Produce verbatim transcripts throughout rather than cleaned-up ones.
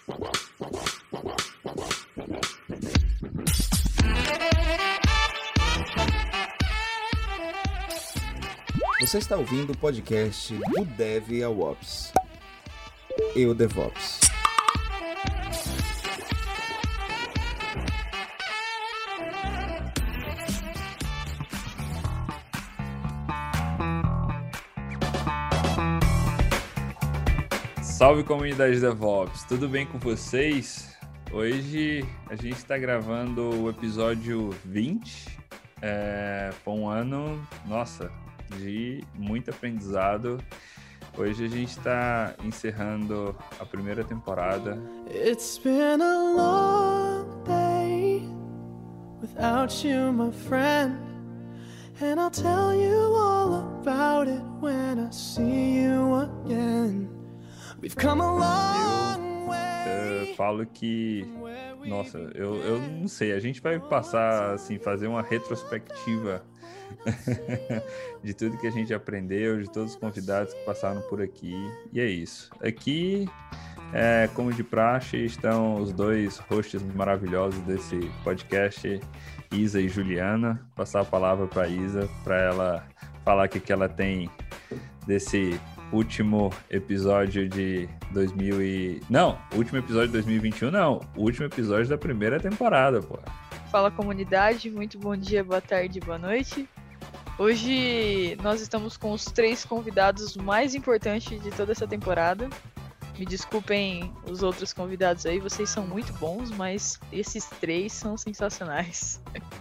Você está ouvindo o podcast do Dev ao Ops. Eu, DevOps. Salve, comunidade DevOps, tudo bem com vocês? Hoje a gente está gravando o episódio vinte, é, foi um ano, nossa, de muito aprendizado. Hoje a gente está encerrando a primeira temporada. It's been a long day without you, my friend, and I'll tell you all about it when I see you again. We've come a long way. Eu falo que, nossa, eu, eu não sei, a gente vai passar, assim, fazer uma retrospectiva de tudo que a gente aprendeu, de todos os convidados que passaram por aqui, e é isso. Aqui, é, como de praxe, estão os dois hosts maravilhosos desse podcast, Isa e Juliana. Passar a palavra para Isa, para ela falar o que, que ela tem desse último episódio de dois mil e... Não, último episódio de dois mil e vinte e um, não. O último episódio da primeira temporada, pô. Fala, comunidade, muito bom dia, boa tarde, boa noite. Hoje nós estamos com os três convidados mais importantes de toda essa temporada. Me desculpem os outros convidados aí, vocês são muito bons, mas esses três são sensacionais.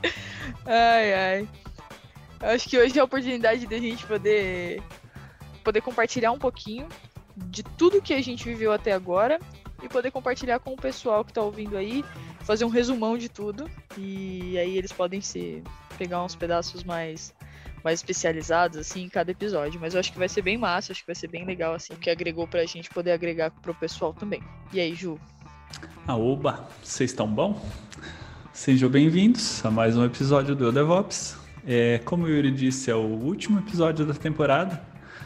Ai, ai. Acho que hoje é a oportunidade de a gente poder, poder compartilhar um pouquinho de tudo que a gente viveu até agora e poder compartilhar com o pessoal que está ouvindo aí, fazer um resumão de tudo, e aí eles podem ser, pegar uns pedaços mais... mais especializados, assim, em cada episódio. Mas eu acho que vai ser bem massa, acho que vai ser bem legal, assim, o que agregou pra gente poder agregar pro pessoal também. E aí, Ju? Aoba, vocês estão bom? Sejam bem-vindos a mais um episódio do Eu DevOps. É, como o Yuri disse, é o último episódio da temporada,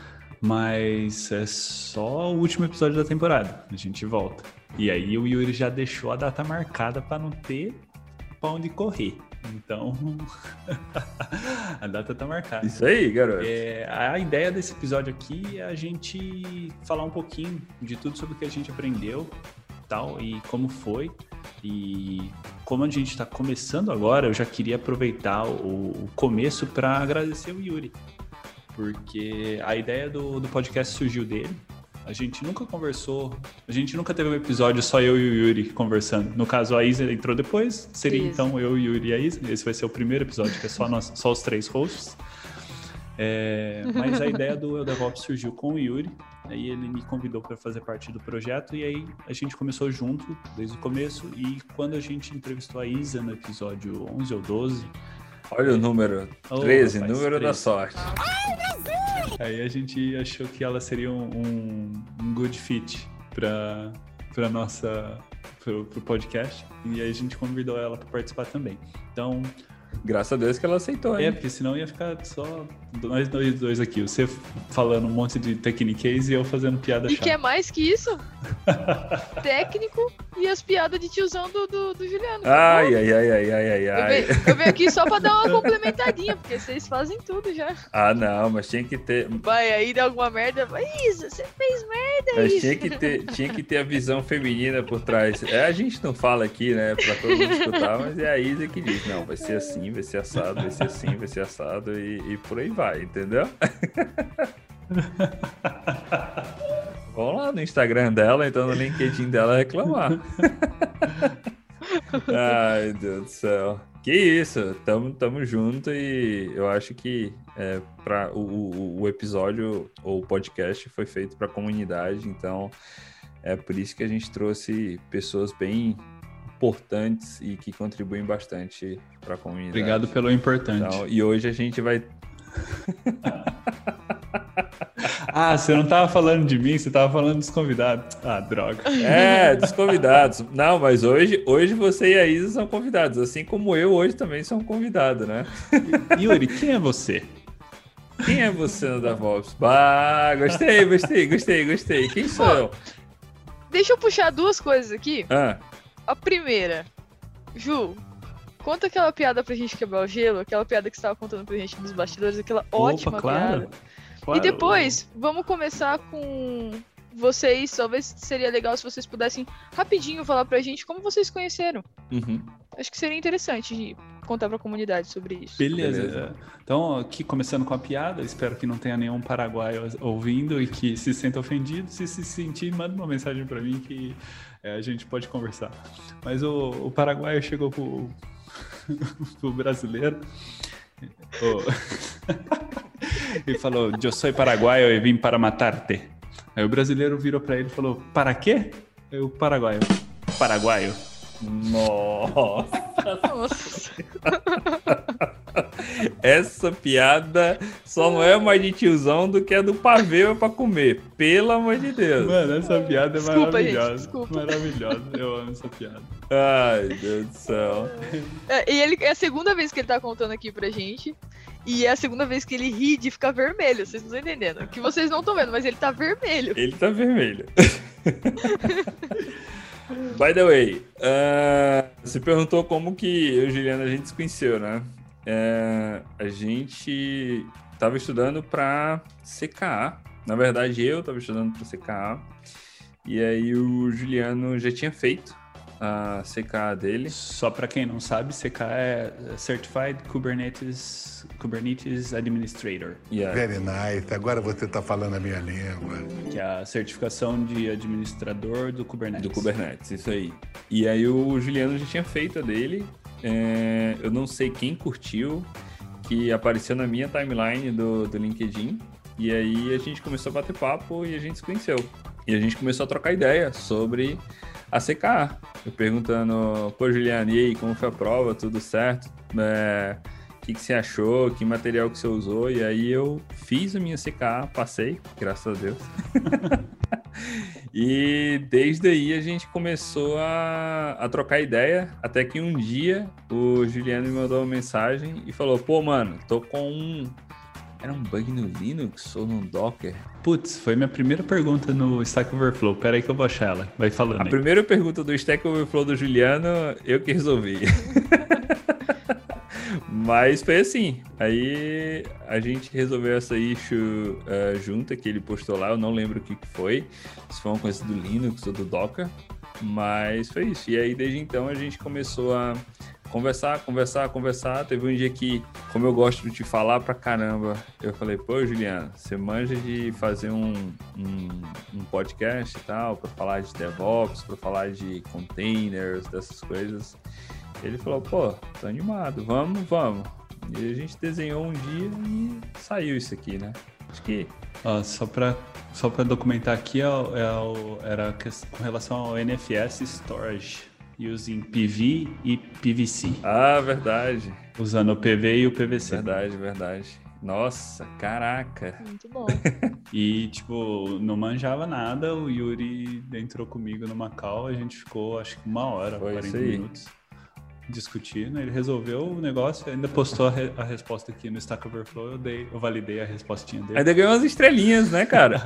mas é só o último episódio da temporada. A gente volta. E aí o Yuri já deixou a data marcada para não ter pra onde correr. Então, a data tá marcada. Isso aí, garoto. É, a ideia desse episódio aqui é a gente falar um pouquinho de tudo sobre o que a gente aprendeu, tal, e como foi. E como a gente está começando agora, eu já queria aproveitar o, o começo para agradecer o Yuri, porque a ideia do, do podcast surgiu dele. A gente nunca conversou, a gente nunca teve um episódio só eu e o Yuri conversando. No caso, a Isa entrou depois, seria Isso. Então eu, o Yuri e a Isa. Esse vai ser o primeiro episódio, que é só, nós, só os três hosts. É, mas a ideia do Eu DevOps surgiu com o Yuri, aí ele me convidou para fazer parte do projeto, e aí a gente começou junto desde o começo, e quando a gente entrevistou a Isa no episódio onze ou doze... Olha é, o número, oh, treze, rapaz, número treze. Da sorte. Aí a gente achou que ela seria um, um, um good fit para para nossa pro, pro podcast, e aí a gente convidou ela para participar também. Então, graças a Deus que ela aceitou, hein? É, porque senão ia ficar só nós dois, dois aqui, você falando um monte de techniques e eu fazendo piada e chata. E quer mais que isso? Técnico e as piadas de tiozão do, do, do Juliano. Ai, ai, ai, ai, ai, ai, ai. Eu venho, eu venho aqui só pra dar uma complementadinha, porque vocês fazem tudo já. Ah, não, mas tinha que ter... Vai, aí dá alguma merda, vai, Isa, você fez merda, mas Isa. Tinha que ter, tinha que ter a visão feminina por trás. É, a gente não fala aqui, né, pra todo mundo escutar, mas é a Isa que diz, não, vai ser assim, vai ser assado, vai ser assim, vai ser assado, e, e por aí vai, entendeu? Vamos lá no Instagram dela, então no LinkedIn dela reclamar. Ai, Deus do céu. Que isso, tamo, tamo junto, e eu acho que é, pra, o, o, o episódio ou o podcast foi feito para a comunidade, então é por isso que a gente trouxe pessoas bem importantes e que contribuem bastante para a comunidade. Obrigado pelo importante. Então, e hoje a gente vai... Ah, você não tava falando de mim, você tava falando dos convidados. Ah, droga. É, dos convidados. Não, mas hoje, hoje você e a Isa são convidados, assim como eu hoje também sou um convidado, né? Yuri, quem é você? Quem é você no DevOps? Bah, gostei, gostei, gostei, gostei. Quem sou eu? deixa eu puxar duas coisas aqui. Ah, A primeira, Ju, conta aquela piada pra gente quebrar o gelo, aquela piada que você tava contando pra gente nos bastidores, aquela ótima claro, piada. claro. E depois, vamos começar com vocês, talvez seria legal se vocês pudessem rapidinho falar pra gente como vocês conheceram. uhum. Acho que seria interessante de contar pra comunidade sobre isso. Beleza. Beleza. Então, aqui começando com a piada, espero que não tenha nenhum paraguaio ouvindo e que se sinta ofendido. Se se sentir, manda uma mensagem pra mim que é, a gente pode conversar. Mas o, o paraguaio chegou pro, pro brasileiro o... e falou: Eu sou paraguaio e vim para matar-te. Aí o brasileiro virou pra ele e falou: Para quê? Aí o paraguaio: Paraguaio. Nossa. Nossa. Essa piada só não é mais de tiozão do que a do pavê pra comer. Pelo amor de Deus. Mano, essa piada é Desculpa, gente, maravilhosa. desculpa. Maravilhosa. Eu amo essa piada. Ai, Deus do céu. É, e ele, é a segunda vez que ele tá contando aqui pra gente. E é a segunda vez que ele ri de ficar vermelho. Vocês não estão entendendo. Que vocês não estão vendo, mas ele tá vermelho. Ele tá vermelho. By the way, uh, você perguntou como que eu e Juliana a gente se conheceu, né? Uh, a gente tava estudando pra C K A. Na verdade, eu tava estudando pra C K A. E aí o Juliano já tinha feito a C K A dele. Só pra quem não sabe, C K A é Certified Kubernetes, Kubernetes Administrator, Yeah. Very nice. Agora você tá falando a minha língua. que é a certificação de administrador do Kubernetes. Do Kubernetes, isso aí. E aí o Juliano já tinha feito a dele. É, eu não sei quem curtiu, que apareceu na minha timeline do, do LinkedIn. E aí a gente começou a bater papo e a gente se conheceu. E a gente começou a trocar ideia sobre a C K A. Eu perguntando: Pô, Juliano, e aí, como foi a prova? Tudo certo? É... O que, que você achou? Que material que você usou? E aí eu fiz a minha C K A, passei, graças a Deus. E desde aí a gente começou a, a trocar ideia, até que um dia o Juliano me mandou uma mensagem e falou: Pô, mano, tô com um... Era um bug no Linux ou no Docker? Putz, foi minha primeira pergunta no Stack Overflow. Pera aí que eu vou achar ela. Vai falando A aí. primeira pergunta do Stack Overflow do Juliano, eu que resolvi. Mas foi assim. Aí a gente resolveu essa issue uh, junta que ele postou lá. Eu não lembro o que que foi. Se foi uma coisa do Linux ou do Docker. Mas foi isso. E aí desde então a gente começou a conversar, conversar, conversar. Teve um dia que, como eu gosto de falar pra caramba, eu falei: Pô, Juliano, você manja de fazer um, um, um podcast e tal, pra falar de DevOps, pra falar de containers, dessas coisas. Ele falou: Pô, tô animado, vamos, vamos. E a gente desenhou um dia e saiu isso aqui, né? Acho que... Ó, só pra, só pra documentar aqui, é, o- é o- era com relação ao N F S Storage, using P V e P V C, Ah, verdade. usando o P V e o P V C. Verdade, verdade. Nossa, caraca. Muito bom. E, tipo, não manjava nada, o Yuri entrou comigo numa call, a gente ficou, acho que uma hora, Foi quarenta isso aí. minutos discutindo, ele resolveu o negócio, ainda postou a, re- a resposta aqui no Stack Overflow, eu, dei, eu validei a respostinha dele. Ainda ganhou umas estrelinhas, né, cara?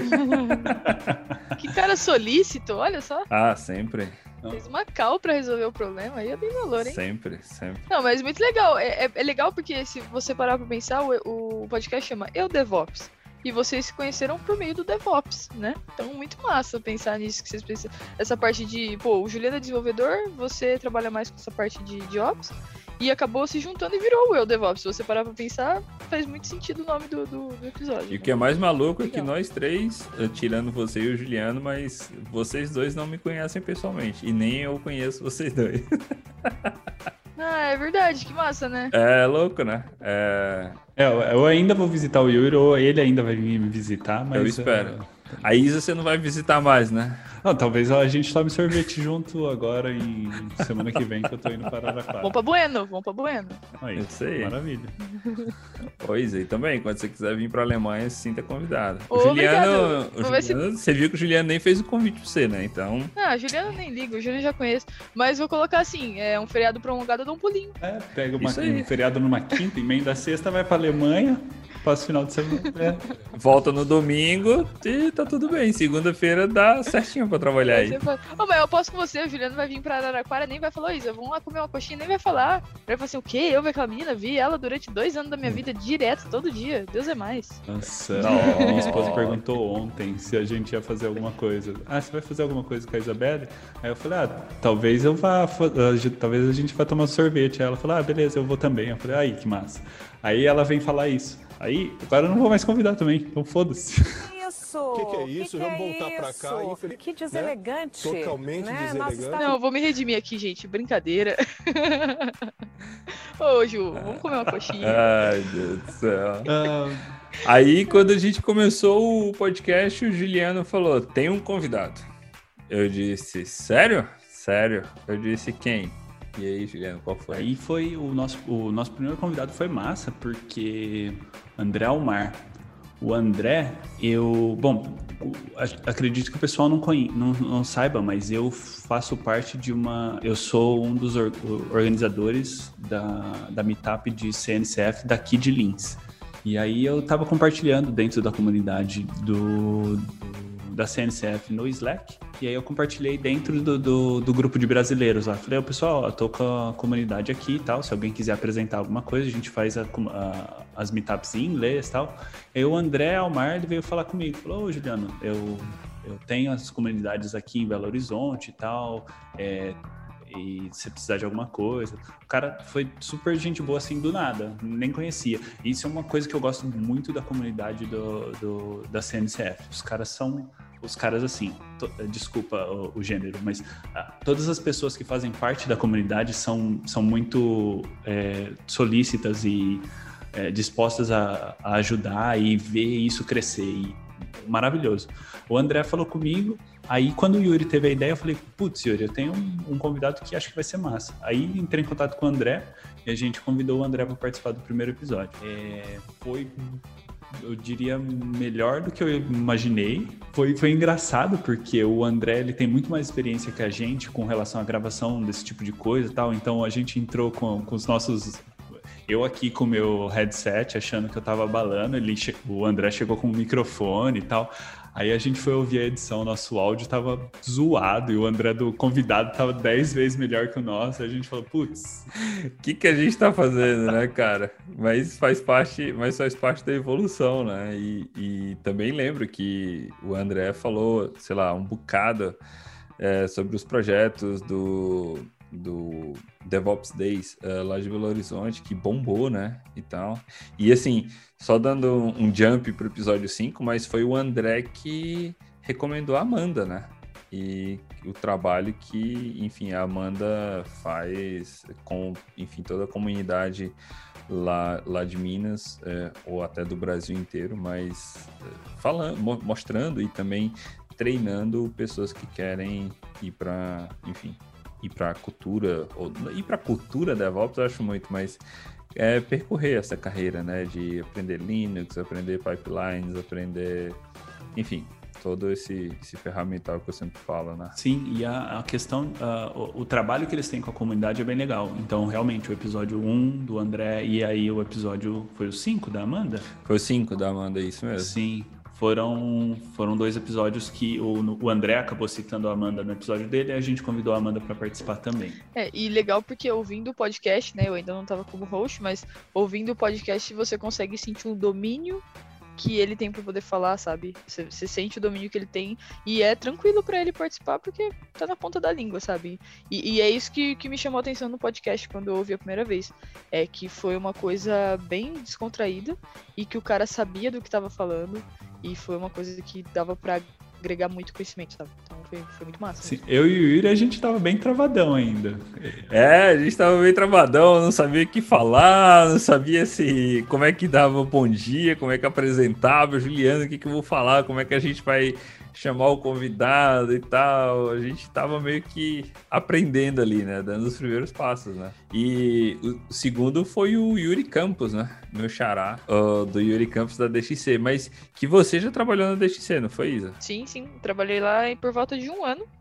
Que cara solícito, olha só. Ah, sempre. Fez uma call pra resolver o problema. Aí eu dei valor, hein? Sempre, sempre. Não, mas muito legal. É, é- é legal porque se você parar pra pensar, o, o podcast chama Eu DevOps. E vocês se conheceram por meio do DevOps, né? Então, muito massa pensar nisso, que vocês pensam. Essa parte de, pô, o Juliano é desenvolvedor, você trabalha mais com essa parte de, de Ops, e acabou se juntando e virou o Eu DevOps. Se você parar pra pensar, faz muito sentido o nome do, do, do episódio. E o né? que é mais maluco é que Legal. nós três, eh, tirando você e o Juliano, mas vocês dois não me conhecem pessoalmente. E nem eu conheço vocês dois. Ah, é verdade, que massa, né? É louco, né? É... É, eu- eu ainda vou visitar o Yuri, ou ele ainda vai vir me visitar, mas... Eu espero. uh, A Isa você não vai visitar mais, né? Não, talvez a gente tome sorvete junto agora em semana que vem, que eu tô indo para Araraquara. Vamos pra Bueno, vamos pra Bueno. Aí, Isso aí. maravilha. Pois aí também, quando você quiser vir pra Alemanha, se sinta convidado. Ô, O Juliano, obrigado. o Vai ser- Juliano você viu que o Juliano nem fez o convite pra você, né? Então, Ah, Juliano nem liga, o Juliano já conheço. Mas vou colocar assim, é um feriado prolongado, eu dou um pulinho. É, pega uma, Isso aí. um feriado numa quinta, emenda a sexta, vai pra Alemanha, Passa o final de semana. É. Volta no domingo e tá tudo bem. Segunda-feira dá certinho pra trabalhar aí. Fala, oh, mas eu posso com você, o Juliano vai vir pra Araraquara, nem vai falar isso. Vamos lá comer uma coxinha, nem vai falar. Vai falar assim, o quê? Eu vi aquela menina, vi ela durante dois anos da minha vida, direto, todo dia. Deus é mais. Nossa, não. Minha esposa perguntou ontem se a gente ia fazer alguma coisa. Ah, você vai fazer alguma coisa com a Isabelle? Aí eu falei, ah, talvez eu vá, talvez a gente vá tomar sorvete. Aí ela falou, ah, beleza, eu vou também. Eu falei, aí, que massa. Aí ela vem falar isso. Aí, agora eu não vou mais convidar também, então foda-se. Isso! O que, que é isso? Que Vamos que é voltar pra isso? cá. Infeliz... Que deselegante. Né? Totalmente né? deselegante. Está... Não, eu vou me redimir aqui, gente. Brincadeira. Ô, Ju, vamos comer uma coxinha. Ai, Deus do céu. Aí, quando a gente começou o podcast, o Juliano falou, tem um convidado. Eu disse, sério? Sério? Eu disse, quem? E aí, Juliano, qual foi? Aí foi o nosso, o nosso primeiro convidado foi massa, porque André Almar. O André, eu... Bom, acredito que o pessoal não, conhe, não, não saiba, mas eu faço parte de uma... Eu sou um dos or, organizadores da, da meetup de C N C F daqui de Lins. E aí eu tava compartilhando dentro da comunidade do, do, da C N C F no Slack. E aí eu compartilhei dentro do, do, do grupo de brasileiros lá. Falei, oh, pessoal, eu tô com a comunidade aqui e tal. Se alguém quiser apresentar alguma coisa, a gente faz a, a, as meetups em inglês e tal. Aí o André Almar, ele veio falar comigo. Falou, ô oh, Juliano, eu, eu tenho as comunidades aqui em Belo Horizonte e tal. É, e se precisar de alguma coisa. O cara foi super gente boa assim do nada, nem conhecia. Isso é uma coisa que eu gosto muito da comunidade do, do, da C N C F. Os caras são... Os caras, assim, to, desculpa o, o gênero, mas ah, todas as pessoas que fazem parte da comunidade são, são muito é, solícitas e é, dispostas a, a ajudar e ver isso crescer. E, maravilhoso. O André falou comigo, aí quando o Yuri teve a ideia, eu falei, putz, Yuri, eu tenho um, um convidado que acho que vai ser massa. Aí entrei em contato com o André e a gente convidou o André para participar do primeiro episódio. É, foi... eu diria, melhor do que eu imaginei. Foi, foi engraçado, porque o André ele tem muito mais experiência que a gente com relação à gravação desse tipo de coisa e tal. Então a gente entrou com, com os nossos... Eu aqui com o meu headset, achando que eu tava abalando. Ele che... O André chegou com o microfone e tal. Aí a gente foi ouvir a edição, nosso áudio tava zoado e o André do convidado tava dez vezes melhor que o nosso. A gente falou, putz, o que, que a gente tá fazendo, né, cara? Mas faz parte, mas faz parte da evolução, né? E, e também lembro que o André falou, sei lá, um bocado é, sobre os projetos do, do DevOps Days uh, lá de Belo Horizonte, que bombou, né? E tal. E assim, só dando um jump pro episódio cinco, mas foi o André que recomendou a Amanda, né? E o trabalho que, enfim, a Amanda faz com, enfim, toda a comunidade lá, lá de Minas, é, ou até do Brasil inteiro, mas é, falando, mostrando e também treinando pessoas que querem ir para, enfim, ir para a cultura, ou ir para a cultura DevOps, eu acho muito, mas é percorrer essa carreira, né, de aprender Linux, aprender pipelines, aprender, enfim, todo esse, esse ferramental que eu sempre falo, né? Sim, e a, a questão, uh, o, o trabalho que eles têm com a comunidade é bem legal. Então, realmente, o episódio um do André e aí o episódio, foi o cinco da Amanda? Foi o cinco da Amanda, isso mesmo. Sim, foram, foram dois episódios que o, o André acabou citando a Amanda no episódio dele e a gente convidou a Amanda para participar também. É, e legal porque ouvindo o podcast, né, eu ainda não estava como host, mas ouvindo o podcast você consegue sentir um domínio que ele tem para poder falar, sabe? Você, você sente o domínio que ele tem e é tranquilo para ele participar porque tá na ponta da língua, sabe? E, e é isso que, que me chamou a atenção no podcast quando eu ouvi a primeira vez. É que foi uma coisa bem descontraída e que o cara sabia do que tava falando e foi uma coisa que dava para agregar muito conhecimento, sabe? Então foi, foi muito massa. Sim, eu e o Yuri, a gente tava bem travadão ainda. É, a gente tava bem travadão, não sabia o que falar, não sabia se como é que dava bom dia, como é que apresentava, Juliano, o que que eu vou falar, como é que a gente vai chamar o convidado e tal. A gente tava meio que aprendendo ali, né, dando os primeiros passos, né. E o segundo foi o Yuri Campos, né, meu xará, uh, do Yuri Campos da D X C, mas que você já trabalhou na D X C, não foi, Isa? Sim, sim, trabalhei lá por volta de um ano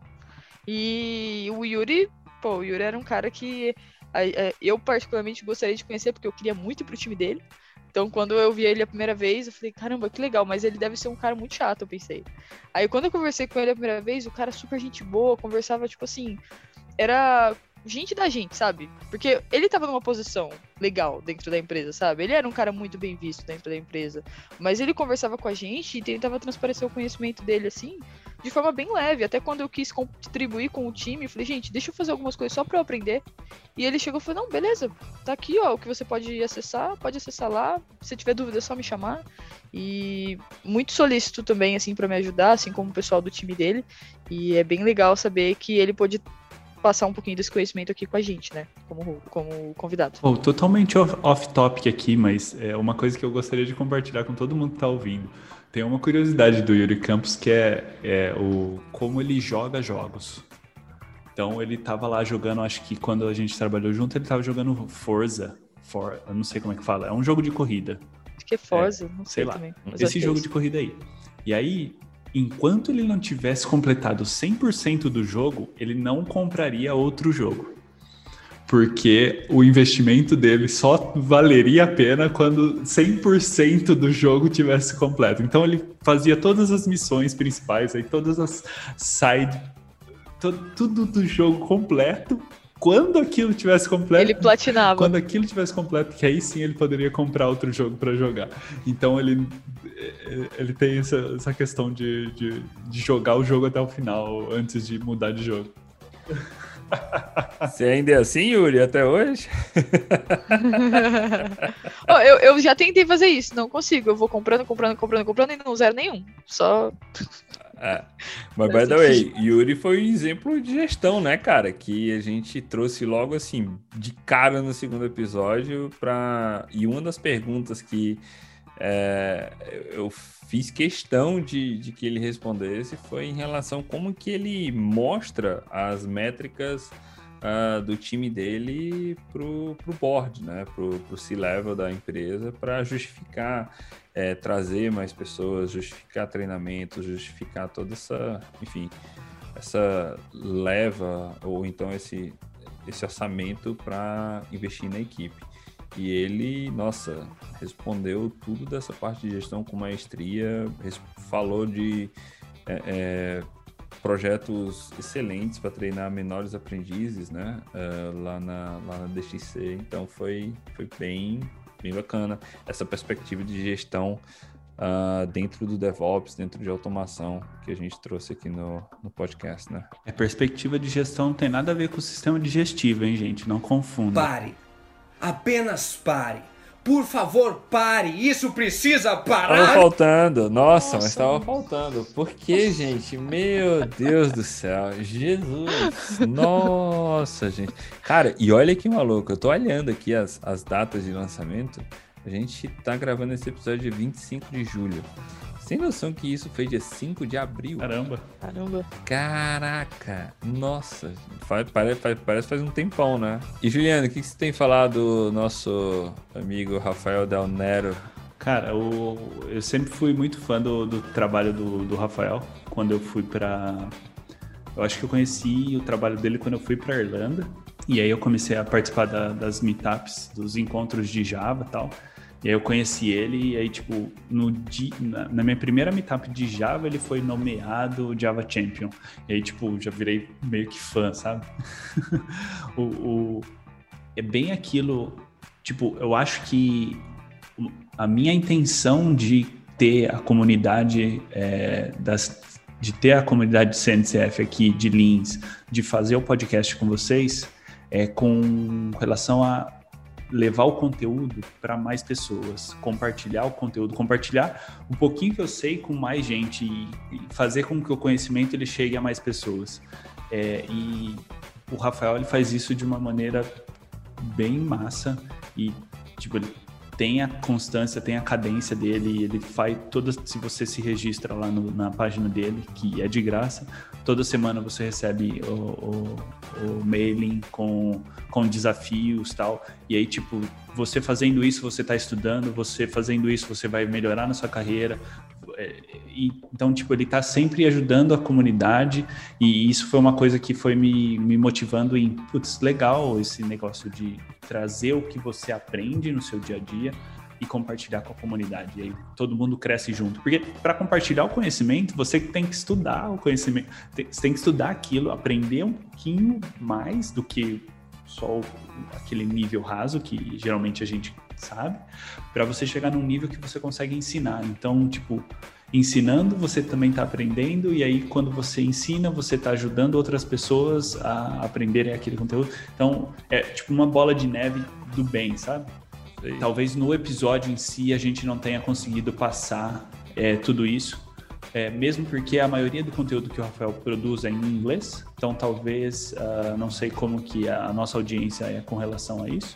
e o Yuri, pô, o Yuri era um cara que eu particularmente gostaria de conhecer porque eu queria muito ir pro time dele, Então, quando eu vi ele a primeira vez, eu falei, caramba, que legal, mas ele deve ser um cara muito chato, eu pensei. Aí, quando eu conversei com ele a primeira vez, o cara super gente boa, conversava, tipo assim, era gente da gente, sabe? Porque ele tava numa posição legal dentro da empresa, sabe? Ele era um cara muito bem visto dentro da empresa, mas ele conversava com a gente e tentava transparecer o conhecimento dele, assim, de forma bem leve. Até quando eu quis contribuir com o time, eu falei, gente, deixa eu fazer algumas coisas só pra eu aprender. E ele chegou e falou, não, beleza, tá aqui, ó, o que você pode acessar, pode acessar lá, se tiver dúvida é só me chamar. E muito solícito também, assim, pra me ajudar, assim como o pessoal do time dele. E é bem legal saber que ele pôde passar um pouquinho desse conhecimento aqui com a gente, né, como, como convidado. Oh, totalmente off-topic aqui, mas é uma coisa que eu gostaria de compartilhar com todo mundo que tá ouvindo. Tem uma curiosidade do Yuri Campos, que é, é o, como ele joga jogos. Então, ele tava lá jogando, acho que quando a gente trabalhou junto, ele tava jogando Forza. For, eu não sei como é que fala, é um jogo de corrida. Acho que é Forza, é, não sei, sei lá, também. Esse jogo é de corrida aí. E aí, enquanto ele não tivesse completado cem por cento do jogo, ele não compraria outro jogo. Porque o investimento dele só valeria a pena quando cem por cento do jogo tivesse completo. Então ele fazia todas as missões principais, aí todas as side, to, tudo do jogo completo. Quando aquilo tivesse completo, ele platinava. Quando aquilo tivesse completo, que aí sim ele poderia comprar outro jogo para jogar. Então ele, ele tem essa, essa questão de, de, de jogar o jogo até o final, antes de mudar de jogo. Você ainda é assim, Yuri, até hoje? oh, eu, eu já tentei fazer isso, não consigo. Eu vou comprando, comprando, comprando, comprando e não zero nenhum. Só... É. Mas, by the way, Yuri foi um exemplo de gestão, né, cara? Que a gente trouxe logo, assim, de cara no segundo episódio. Pra... E uma das perguntas que é, eu fiz questão de, de que ele respondesse foi em relação a como que ele mostra as métricas uh, do time dele pro, pro board, né? Pro, pro C-level da empresa, para justificar... É, trazer mais pessoas, justificar treinamento, justificar toda essa, enfim, essa leva ou então esse, esse orçamento para investir na equipe. E ele, nossa, respondeu tudo dessa parte de gestão com maestria, falou de é, é, projetos excelentes para treinar menores aprendizes, né, uh, lá, na, lá na D X C, então foi, foi bem... bem bacana, essa perspectiva de gestão uh, dentro do DevOps, dentro de automação que a gente trouxe aqui no, no podcast, né? A perspectiva de gestão não tem nada a ver com o sistema digestivo, hein, gente? Não confunda. Pare! Apenas pare! Por favor, pare! Isso precisa parar! Tava faltando, nossa, nossa, mas tava faltando. Por que, gente? Meu Deus do céu, Jesus, nossa, gente. Cara, e olha que maluco, eu tô olhando aqui as, as datas de lançamento, a gente tá gravando esse episódio dia vinte e cinco de julho. Sem noção que isso foi dia cinco de abril. Caramba. Caramba. Caraca. Nossa. Faz, parece, faz, parece faz um tempão, né? E, Juliano, o que, que você tem falado do nosso amigo Rafael Del Nero? Cara, eu, eu sempre fui muito fã do, do trabalho do, do Rafael. Quando eu fui pra... Eu acho que eu conheci o trabalho dele quando eu fui pra Irlanda. E aí eu comecei a participar da, das meetups, dos encontros de Java e tal. E aí eu conheci ele e aí, tipo, no di... na, na minha primeira meetup de Java, ele foi nomeado Java Champion. E aí, tipo, já virei meio que fã, sabe? o, o... É bem aquilo... Tipo, eu acho que a minha intenção de ter a comunidade é, das... de ter a comunidade de C N C F aqui, de Leans, de fazer o podcast com vocês, é com relação a levar o conteúdo para mais pessoas, compartilhar o conteúdo, compartilhar um pouquinho que eu sei com mais gente e, e fazer com que o conhecimento ele chegue a mais pessoas. É, e o Rafael ele faz isso de uma maneira bem massa e tipo, ele tem a constância, tem a cadência dele, ele faz todas, se você se registra lá no, na página dele, que é de graça, toda semana você recebe o, o, o mailing com, com desafios e tal, e aí tipo, você fazendo isso, você está estudando, você fazendo isso, você vai melhorar na sua carreira, e, então tipo, ele está sempre ajudando a comunidade, e isso foi uma coisa que foi me, me motivando em, putz, legal esse negócio de trazer o que você aprende no seu dia a dia e compartilhar com a comunidade. E aí todo mundo cresce junto. Porque para compartilhar o conhecimento, você tem que estudar o conhecimento, você tem que estudar aquilo, aprender um pouquinho mais do que só aquele nível raso que geralmente a gente sabe, para você chegar num nível que você consegue ensinar. Então, tipo, ensinando, você também está aprendendo, e aí quando você ensina, você está ajudando outras pessoas a aprenderem aquele conteúdo. Então, é tipo uma bola de neve do bem, sabe? Sim. Talvez no episódio em si a gente não tenha conseguido passar é, tudo isso, é, mesmo porque a maioria do conteúdo que o Rafael produz é em inglês, então talvez, uh, não sei como que a nossa audiência é com relação a isso,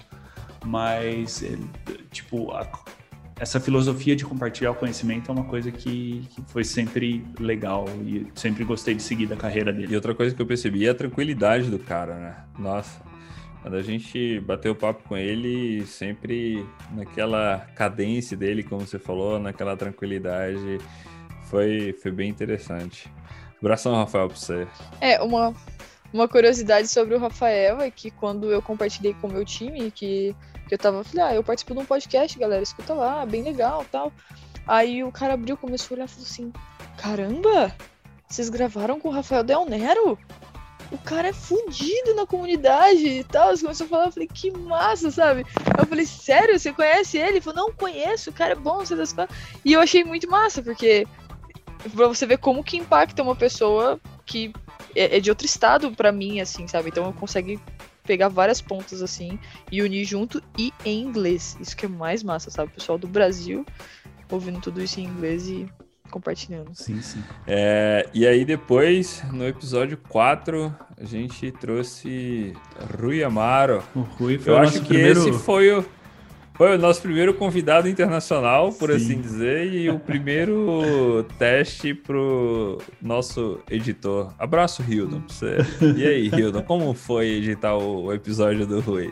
mas, tipo, a, essa filosofia de compartilhar o conhecimento é uma coisa que, que foi sempre legal e sempre gostei de seguir da carreira dele. E outra coisa que eu percebi é a tranquilidade do cara, né? Nossa, quando a gente bateu papo com ele, sempre naquela cadência dele, como você falou, naquela tranquilidade, foi, foi bem interessante. Abração, Rafael, pra você. É, uma, uma curiosidade sobre o Rafael é que quando eu compartilhei com o meu time, que... que eu tava, falei, ah, eu participo de um podcast, galera, escuta lá, bem legal, tal. Aí o cara abriu, começou a olhar e falou assim, caramba, vocês gravaram com o Rafael Del Nero? O cara é fudido na comunidade e tal. Eles começaram a falar, eu falei, que massa, sabe? Eu falei, sério, você conhece ele? Ele falou, não, conheço, o cara é bom, você das coisas. E eu achei muito massa, porque pra você ver como que impacta uma pessoa que é de outro estado pra mim, assim, sabe? Então eu consigo pegar várias pontas assim e unir junto e em inglês. Isso que é mais massa, sabe? O pessoal do Brasil ouvindo tudo isso em inglês e compartilhando. Sim, sim. É, e aí depois, no episódio quatro, a gente trouxe Rui Amaro. O Rui foi Eu o acho nosso que primeiro... esse foi o, foi o nosso primeiro convidado internacional, por Sim. assim dizer, e o primeiro teste pro nosso editor. Abraço, Hildon, pra você. E aí, Hildon, como foi editar o, o episódio do Rui?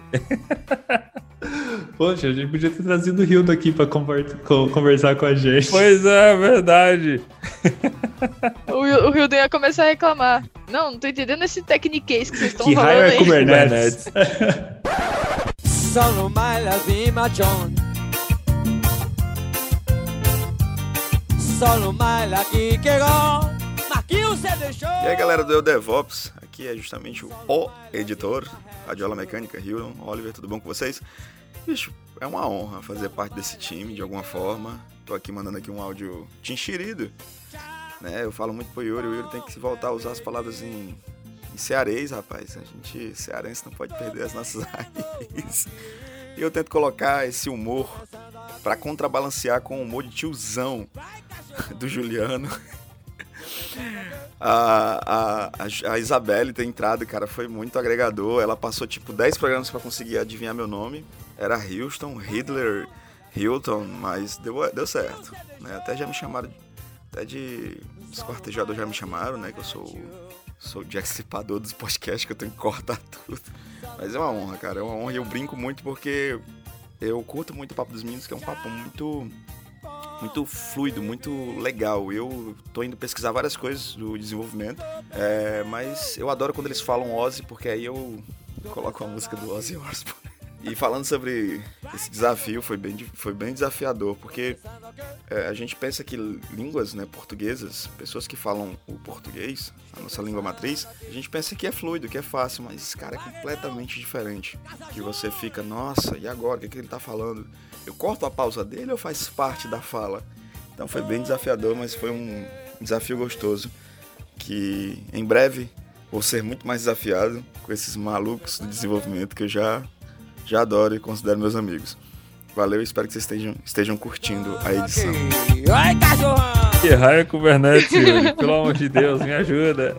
Poxa, a gente podia ter trazido o Hildon aqui pra conver- co- conversar com a gente. Pois é, verdade. O, o Hildon ia começar a reclamar. Não, não tô entendendo esse techniquez que vocês estão Que falando raio é aí. Kubernetes? Solo mai la machón. Solo mai la que quegó. Maquinho se deixou. E aí, galera do Eu DevOps, aqui é justamente o O editor, Radiola Mecânica, Hildon, Oliver, tudo bom com vocês? Bicho, é uma honra fazer parte desse time de alguma forma. Tô aqui mandando aqui um áudio tinchirido, né? Eu falo muito pro Yuri, o Yuri tem que voltar a usar as palavras em, em cearês, rapaz. A gente, cearense, não pode perder as nossas raízes. E eu tento colocar esse humor pra contrabalancear com o humor de tiozão do Juliano. A, a, a Isabelle ter entrado, cara, foi muito agregador. Ela passou tipo dez programas pra conseguir adivinhar meu nome. Era Houston, Hitler, Hilton, mas deu, deu certo, né? Até já me chamaram, até de esquartejador já me chamaram, né? Que eu sou, sou o Jack Stripador dos podcasts, que eu tenho que cortar tudo. Mas é uma honra, cara, é uma honra. E eu brinco muito porque eu curto muito o Papo dos Meninos, que é um papo muito... muito fluido, muito legal. Eu tô indo pesquisar várias coisas do desenvolvimento, é, mas eu adoro quando eles falam Ozzy, porque aí eu coloco a música do Ozzy Osbourne. E falando sobre esse desafio, foi bem, foi bem desafiador, porque é, a gente pensa que línguas, né, portuguesas, pessoas que falam o português, a nossa língua matriz, a gente pensa que é fluido, que é fácil, mas, cara, é completamente diferente. Que você fica, nossa, e agora? O que, é que ele tá falando? Eu corto a pausa dele ou faz parte da fala? Então foi bem desafiador, mas foi um desafio gostoso, que em breve vou ser muito mais desafiado com esses malucos do desenvolvimento que eu já, já adoro e considero meus amigos. Valeu, espero que vocês estejam, estejam curtindo a edição. Ai, cachorrão! Que raio é Kubernetes, Yuri? Pelo amor de Deus, me ajuda.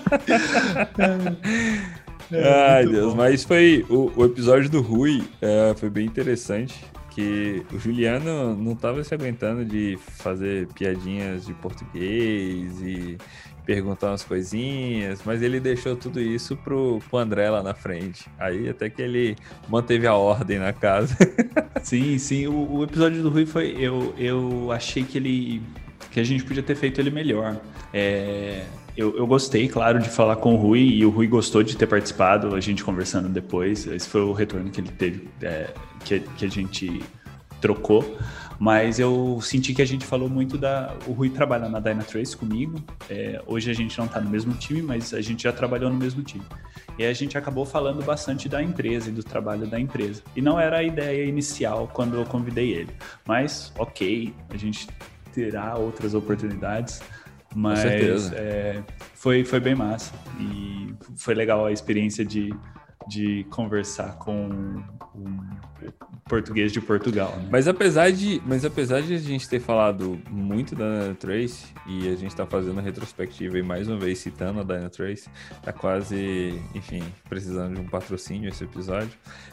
É, Ai, Deus, bom. Mas foi o, o episódio do Rui, é, foi bem interessante, que o Juliano não estava se aguentando de fazer piadinhas de português e perguntar umas coisinhas, mas ele deixou tudo isso pro, pro André lá na frente. Aí até que ele manteve a ordem na casa. Sim, sim, o, o episódio do Rui foi, eu, eu achei que ele, que a gente podia ter feito ele melhor. É... Eu, eu gostei, claro, de falar com o Rui, e o Rui gostou de ter participado, a gente conversando depois. Esse foi o retorno que ele teve, é, que, que a gente trocou, mas eu senti que a gente falou muito da... O Rui trabalha na Dynatrace comigo, é, hoje a gente não tá no mesmo time, mas a gente já trabalhou no mesmo time. E a gente acabou falando bastante da empresa e do trabalho da empresa. E não era a ideia inicial quando eu convidei ele. Mas, ok, a gente terá outras oportunidades, mas é, foi, foi bem massa. E foi legal a experiência de, de conversar com um português de Portugal, né? Mas apesar de, mas apesar de a gente ter falado muito da Dynatrace, e a gente tá fazendo a retrospectiva e mais uma vez citando a Dynatrace, tá quase, enfim, precisando de um patrocínio esse episódio.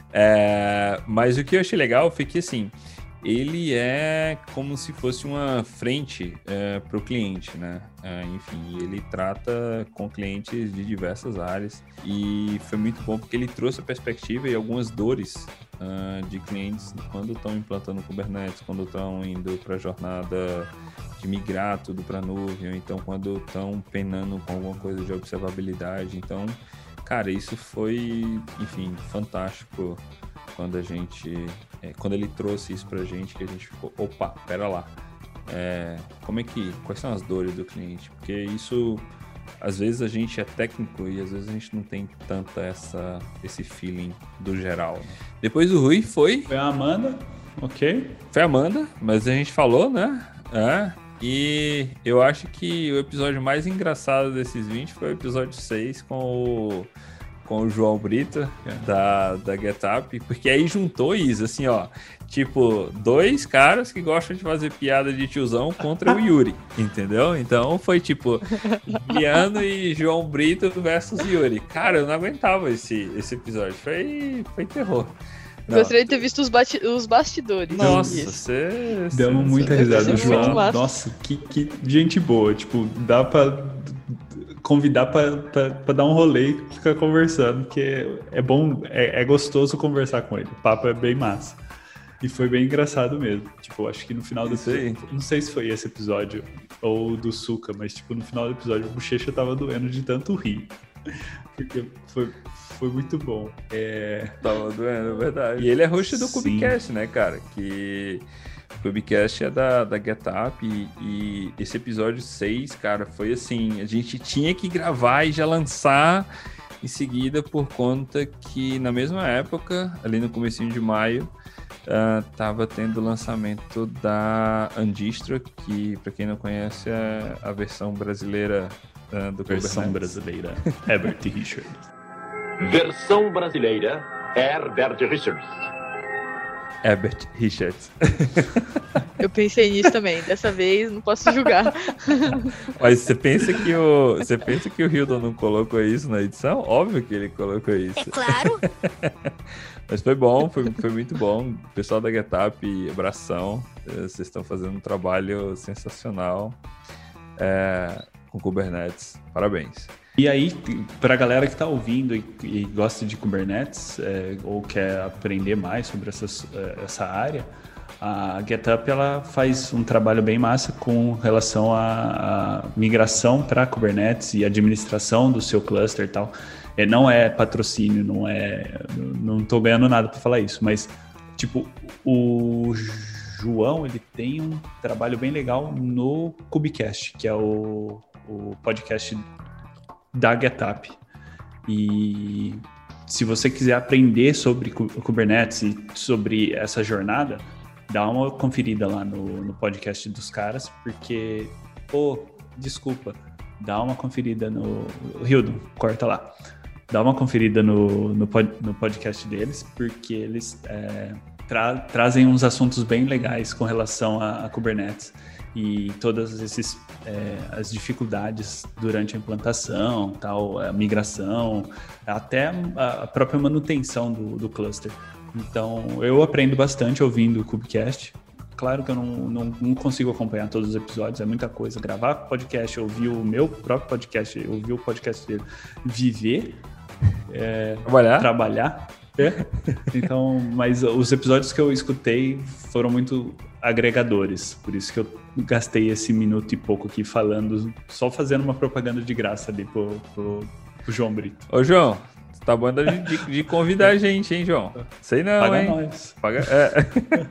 É, mas o que eu achei legal foi que, assim, ele é como se fosse uma frente é, para o cliente, né? É, enfim, ele trata com clientes de diversas áreas e foi muito bom porque ele trouxe a perspectiva e algumas dores uh, de clientes quando estão implantando Kubernetes, quando estão indo para a jornada de migrar tudo para a nuvem, ou então quando estão penando com alguma coisa de observabilidade. Então, cara, isso foi, enfim, fantástico. Quando a gente, é, quando ele trouxe isso pra gente, que a gente ficou, opa, pera lá, é, como é que, quais são as dores do cliente? Porque isso, às vezes a gente é técnico e às vezes a gente não tem tanta essa, esse feeling do geral, né? Depois o Rui foi... Foi a Amanda, ok. Foi a Amanda, mas a gente falou, né? É, e eu acho que o episódio mais engraçado desses vinte foi o episódio seis com o... com o João Brito, da, da GetUp, porque aí juntou isso, assim, ó, tipo, dois caras que gostam de fazer piada de tiozão contra o Yuri, entendeu? Então foi tipo, Liano e João Brito versus Yuri. Cara, eu não aguentava esse, esse episódio, foi, foi terror. Não. Gostaria de ter visto os, bati- os bastidores. Nossa, você... Demos muita risada, João. Massa. Nossa, que, que gente boa, tipo, dá pra... convidar para dar um rolê e ficar conversando, porque é bom, é, é gostoso conversar com ele. O papo é bem massa. E foi bem engraçado mesmo. Tipo, acho que no final do episódio, não sei se foi esse episódio ou do Suca, mas tipo, no final do episódio a bochecha tava doendo de tanto rir. Porque foi, foi muito bom. É... Tava doendo, é verdade. E ele é host do Kubecast, né, cara? Que... O Kubecast é da, da GetUp e, e esse episódio seis, cara, foi assim, a gente tinha que gravar e já lançar em seguida por conta que na mesma época, ali no comecinho de maio, uh, tava tendo o lançamento da Andistra, que para quem não conhece é a versão brasileira uh, do versão Kubernetes. brasileira, Herbert Richards. Versão brasileira, Herbert Richards. Herbert Richards. Eu pensei nisso também. Dessa vez não posso julgar. Mas você pensa que o você pensa que o Hildon não colocou isso na edição? Óbvio que ele colocou isso. É claro. Mas foi bom, foi, foi muito bom. O pessoal da GetUp, abração. Vocês estão fazendo um trabalho sensacional é, com Kubernetes. Parabéns. E aí, para a galera que está ouvindo e, e gosta de Kubernetes é, ou quer aprender mais sobre essas, essa área, a GetUp ela faz um trabalho bem massa com relação à, à migração para Kubernetes e administração do seu cluster e tal. É, não é patrocínio, não é, não estou ganhando nada para falar isso, mas tipo, o João ele tem um trabalho bem legal no Kubecast, que é o, o podcast da GetUp. E se você quiser aprender sobre Kubernetes e sobre essa jornada, dá uma conferida lá no, no podcast dos caras, porque, pô, desculpa, dá uma conferida no... Hildon, corta lá. Dá uma conferida no, no, pod, no podcast deles, porque eles é, tra, trazem uns assuntos bem legais com relação a, a Kubernetes e todas esses, é, as dificuldades durante a implantação, tal, a migração, até a própria manutenção do, do cluster. Então, eu aprendo bastante ouvindo o Kubecast. Claro que eu não, não, não consigo acompanhar todos os episódios, é muita coisa. Gravar podcast, ouvir o meu próprio podcast, ouvir o podcast dele, viver, é, trabalhar. trabalhar. É. Então, mas os episódios que eu escutei foram muito agregadores, por isso que eu gastei esse minuto e pouco aqui falando, só fazendo uma propaganda de graça ali pro, pro, pro João Brito. Ô João, tá bom de, de, de convidar a gente, hein, João? Sei não, Paga hein? nós. Paga... É.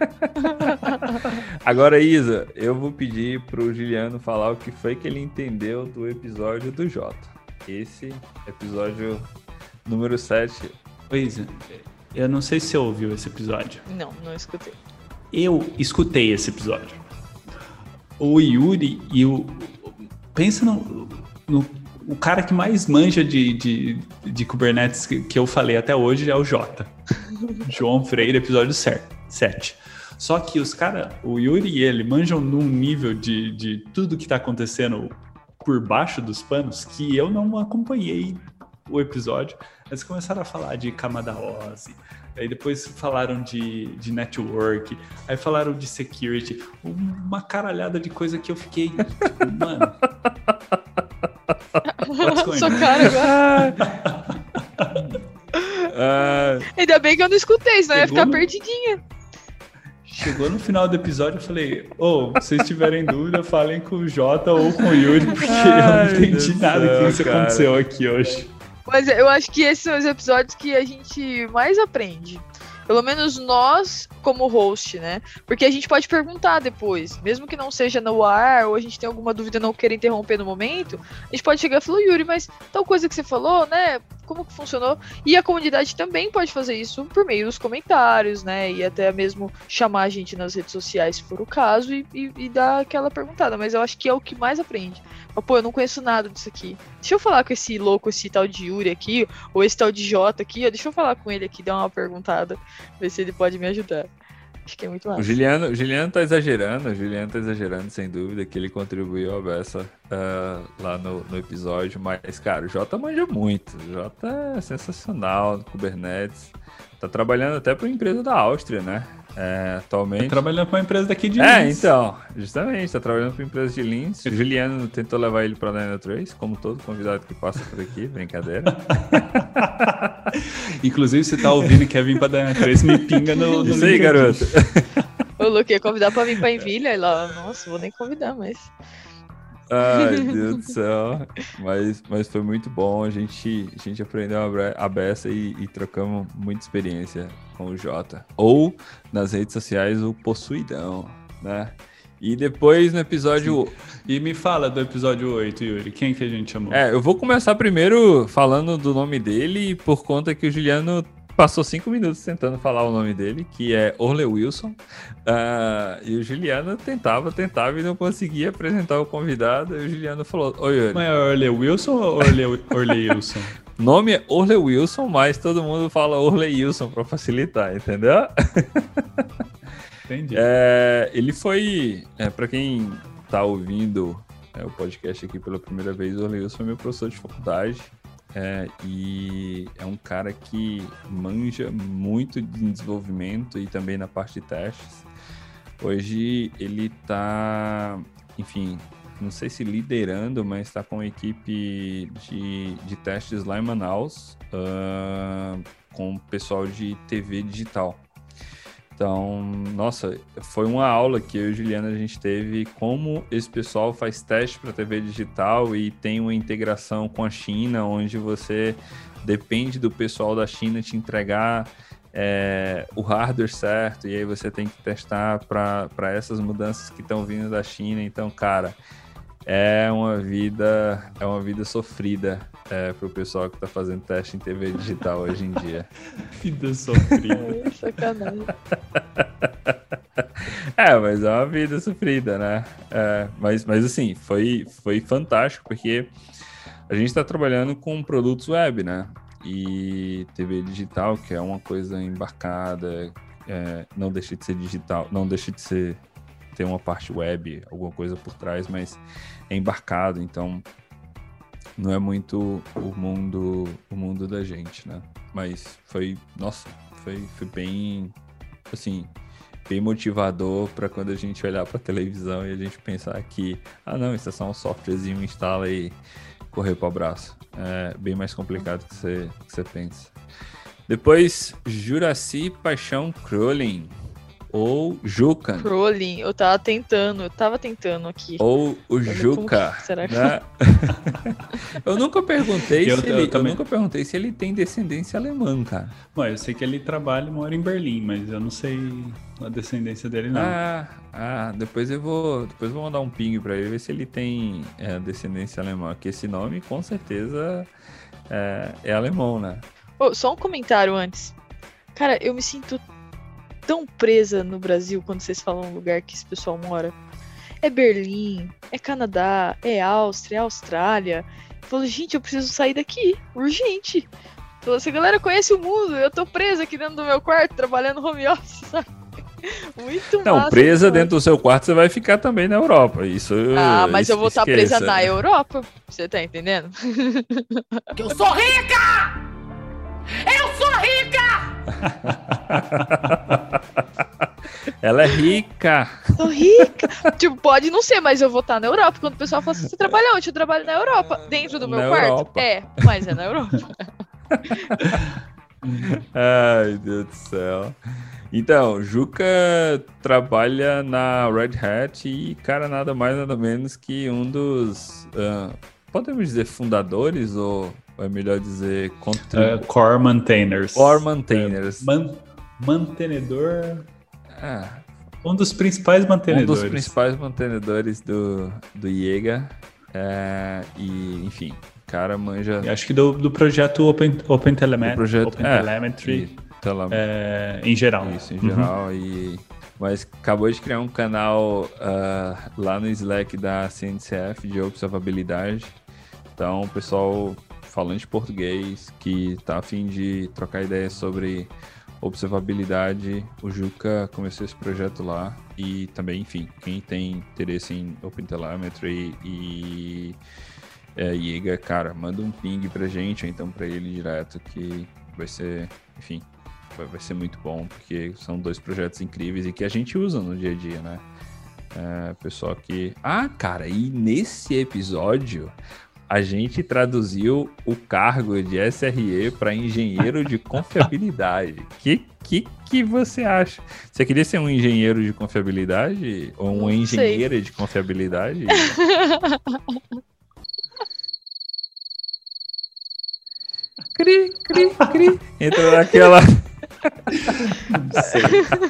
Agora, Isa, eu vou pedir pro Juliano falar o que foi que ele entendeu do episódio do Jota. Esse episódio número sete. Ô, Isa, eu não sei se você ouviu esse episódio. Não, não escutei. Eu escutei esse episódio. O Yuri e o... Pensa no... no o cara que mais manja de, de, de Kubernetes que, que eu falei até hoje é o Jota. João Freire, episódio sete. Só que os caras, o Yuri e ele, manjam num nível de, de tudo que tá acontecendo por baixo dos panos que eu não acompanhei o episódio. Eles começaram a falar de camada OSI, aí depois falaram de, de network, aí falaram de security, uma caralhada de coisa que eu fiquei, tipo, mano... Sou cara agora. uh... Ainda bem que eu não escutei, senão ia ficar no... perdidinha. Chegou no final do episódio, eu falei, ô, oh, se vocês tiverem dúvida, falem com o Jota ou com o Yuri, porque Ai, eu não entendi nada céu, que isso cara. aconteceu aqui hoje. Mas eu acho que esses são os episódios que a gente mais aprende. Pelo menos nós, como host, né? Porque a gente pode perguntar depois, mesmo que não seja no ar, ou a gente tem alguma dúvida e não queira interromper no momento, a gente pode chegar e falar, Yuri, mas tal coisa que você falou, né? Como que funcionou? E a comunidade também pode fazer isso por meio dos comentários, né? E até mesmo chamar a gente nas redes sociais, se for o caso, e, e, e dar aquela perguntada. Mas eu acho que é o que mais aprende. Mas, pô, eu não conheço nada disso aqui. Deixa eu falar com esse louco, esse tal de Yuri aqui, ou esse tal de Jota aqui, ó. Deixa eu falar com ele aqui, dar uma perguntada, ver se ele pode me ajudar. Acho que é muito massa. O Juliano, o Juliano tá exagerando, o Juliano tá exagerando, sem dúvida, que ele contribuiu a beça uh, lá no, no episódio, mas, cara, o Jota manja muito, o Jota é sensacional no Kubernetes, tá trabalhando até para uma empresa da Áustria, né, é, atualmente. Tá trabalhando para uma empresa daqui de É, Linz. então, justamente, tá trabalhando para uma empresa de Linz, o Juliano tentou levar ele para Dynatrace, como todo convidado que passa por aqui, brincadeira. Inclusive, você tá ouvindo e quer vir pra Dynatrace, me pinga no, no Isso aí, garoto. O Luque ia convidar pra vir pra Envilha, e lá, nossa, vou nem convidar, mas... Ai, Deus do céu. Mas, mas foi muito bom, a gente, a gente aprendeu a beça e, e trocamos muita experiência com o Jota. Ou, nas redes sociais, o Possuidão, né? E depois no episódio... Sim. E me fala do episódio oito, Yuri. Quem que a gente chamou? É, eu vou começar primeiro falando do nome dele, por conta que o Juliano passou cinco minutos tentando falar o nome dele, que é Orle Wilson. Uh, e o Juliano tentava, tentava e não conseguia apresentar o convidado. E o Juliano falou, oi, Yuri. Mas é Orle Wilson ou Orle, Orle Wilson? O nome é Orle Wilson, mas todo mundo fala Orle Wilson para facilitar, entendeu? Entendi. É, ele foi, é, para quem tá ouvindo é, o podcast aqui pela primeira vez, o Orle Wilson foi meu professor de faculdade, é, e é um cara que manja muito de desenvolvimento e também na parte de testes. Hoje ele tá, enfim, não sei se liderando, mas está com uma equipe de, de testes lá em Manaus, uh, com o pessoal de T V digital. Então, nossa, foi uma aula que eu e a Juliana a gente teve como esse pessoal faz teste para T V digital e tem uma integração com a China, onde você depende do pessoal da China te entregar é, o hardware certo, e aí você tem que testar para essas mudanças que estão vindo da China. Então, cara, é uma vida, é uma vida sofrida é, para o pessoal que está fazendo teste em T V digital hoje em dia. Vida sofrida. É, sacanagem. É, mas é uma vida sofrida, né? É, mas, mas assim, foi, foi fantástico, porque a gente está trabalhando com produtos web, né? E T V digital, que é uma coisa embarcada, é, não deixa de ser digital, não deixa de ser... ter uma parte web, alguma coisa por trás, mas é embarcado, então não é muito o mundo, o mundo da gente, né? Mas foi, nossa, foi, foi bem, assim, bem motivador para quando a gente olhar para a televisão e a gente pensar que, ah não, isso é só um softwarezinho, instala e correr para o abraço. É bem mais complicado que você, que você pensa. Depois, Juraci Paixão Crolin. ou Jukan. Crowley, eu tava tentando, eu tava tentando aqui. Ou o Olha, Juca. como que será que- Né? eu nunca perguntei Eu- se eu ele, eu também- nunca perguntei se ele tem descendência alemã, cara. Bom, eu sei que ele trabalha e mora em Berlim, mas eu não sei a descendência dele, não. Ah, ah, depois eu vou, depois eu vou mandar um ping pra ele ver se ele tem é, descendência alemã, porque esse nome com certeza é, é alemão, né? Ô, só um comentário antes. Cara, eu me sinto tão presa no Brasil quando vocês falam um lugar que esse pessoal mora. É Berlim, é Canadá, é Áustria, é Austrália. Eu falo, gente, eu preciso sair daqui, urgente. Eu falo, essa galera conhece o mundo, eu tô presa aqui dentro do meu quarto, trabalhando home office, sabe? Muito Não, massa, presa muito dentro do seu quarto você vai ficar também na Europa. Isso. Ah, mas eu vou estar presa esqueça. na Europa. Você tá entendendo? Eu sou rica! Eu sou rica! Ela é rica. Tô rica. Tipo, pode não ser, mas eu vou estar na Europa. Quando o pessoal fala assim, você trabalha onde? Eu trabalho na Europa. Dentro do meu Na quarto? Europa. É, mas é na Europa. Ai, Deus do céu. Então, Juca trabalha na Red Hat e, cara, nada mais nada menos que um dos, uh, podemos dizer, fundadores, ou é melhor dizer, contribu- Uh, core maintainers. core maintainers. É, man- mantenedor. Ah, Um dos principais um mantenedores. dos principais mantenedores do, do Iega. É, e, enfim, cara manja... Acho que do, do projeto Open, Open, Telemet- do projeto, Open é, Telemetry e tele- é, em geral. Isso, em Uhum. geral. E, mas acabou de criar um canal uh, lá no Slack da C N C F de observabilidade. Então, o pessoal falante português que tá a fim de trocar ideias sobre observabilidade, o Juca começou esse projeto lá. E também, enfim, quem tem interesse em OpenTelemetry e é, Iega, cara, manda um ping pra gente, ou então pra ele direto, que vai ser, enfim, vai, vai ser muito bom, porque são dois projetos incríveis e que a gente usa no dia a dia, né? É, pessoal que... Ah, cara, e nesse episódio a gente traduziu o cargo de S R E para engenheiro de confiabilidade. Que que que você acha? Você queria ser um engenheiro de confiabilidade ou uma Não engenheira de confiabilidade? Cri, cri, cri. Entra naquela... Não sei.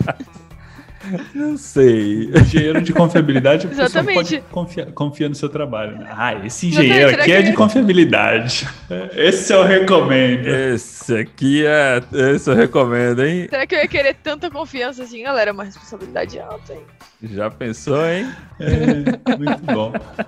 Não sei. Engenheiro de confiabilidade, a pessoa Exatamente. pode confiar, confia no seu trabalho. Né? Ah, esse engenheiro Exatamente, aqui será é que- de confiabilidade. Esse eu recomendo. Esse aqui é... Esse eu recomendo, hein? Será que eu ia querer tanta confiança assim, galera? Uma responsabilidade alta, hein? Já pensou, hein? É, muito bom.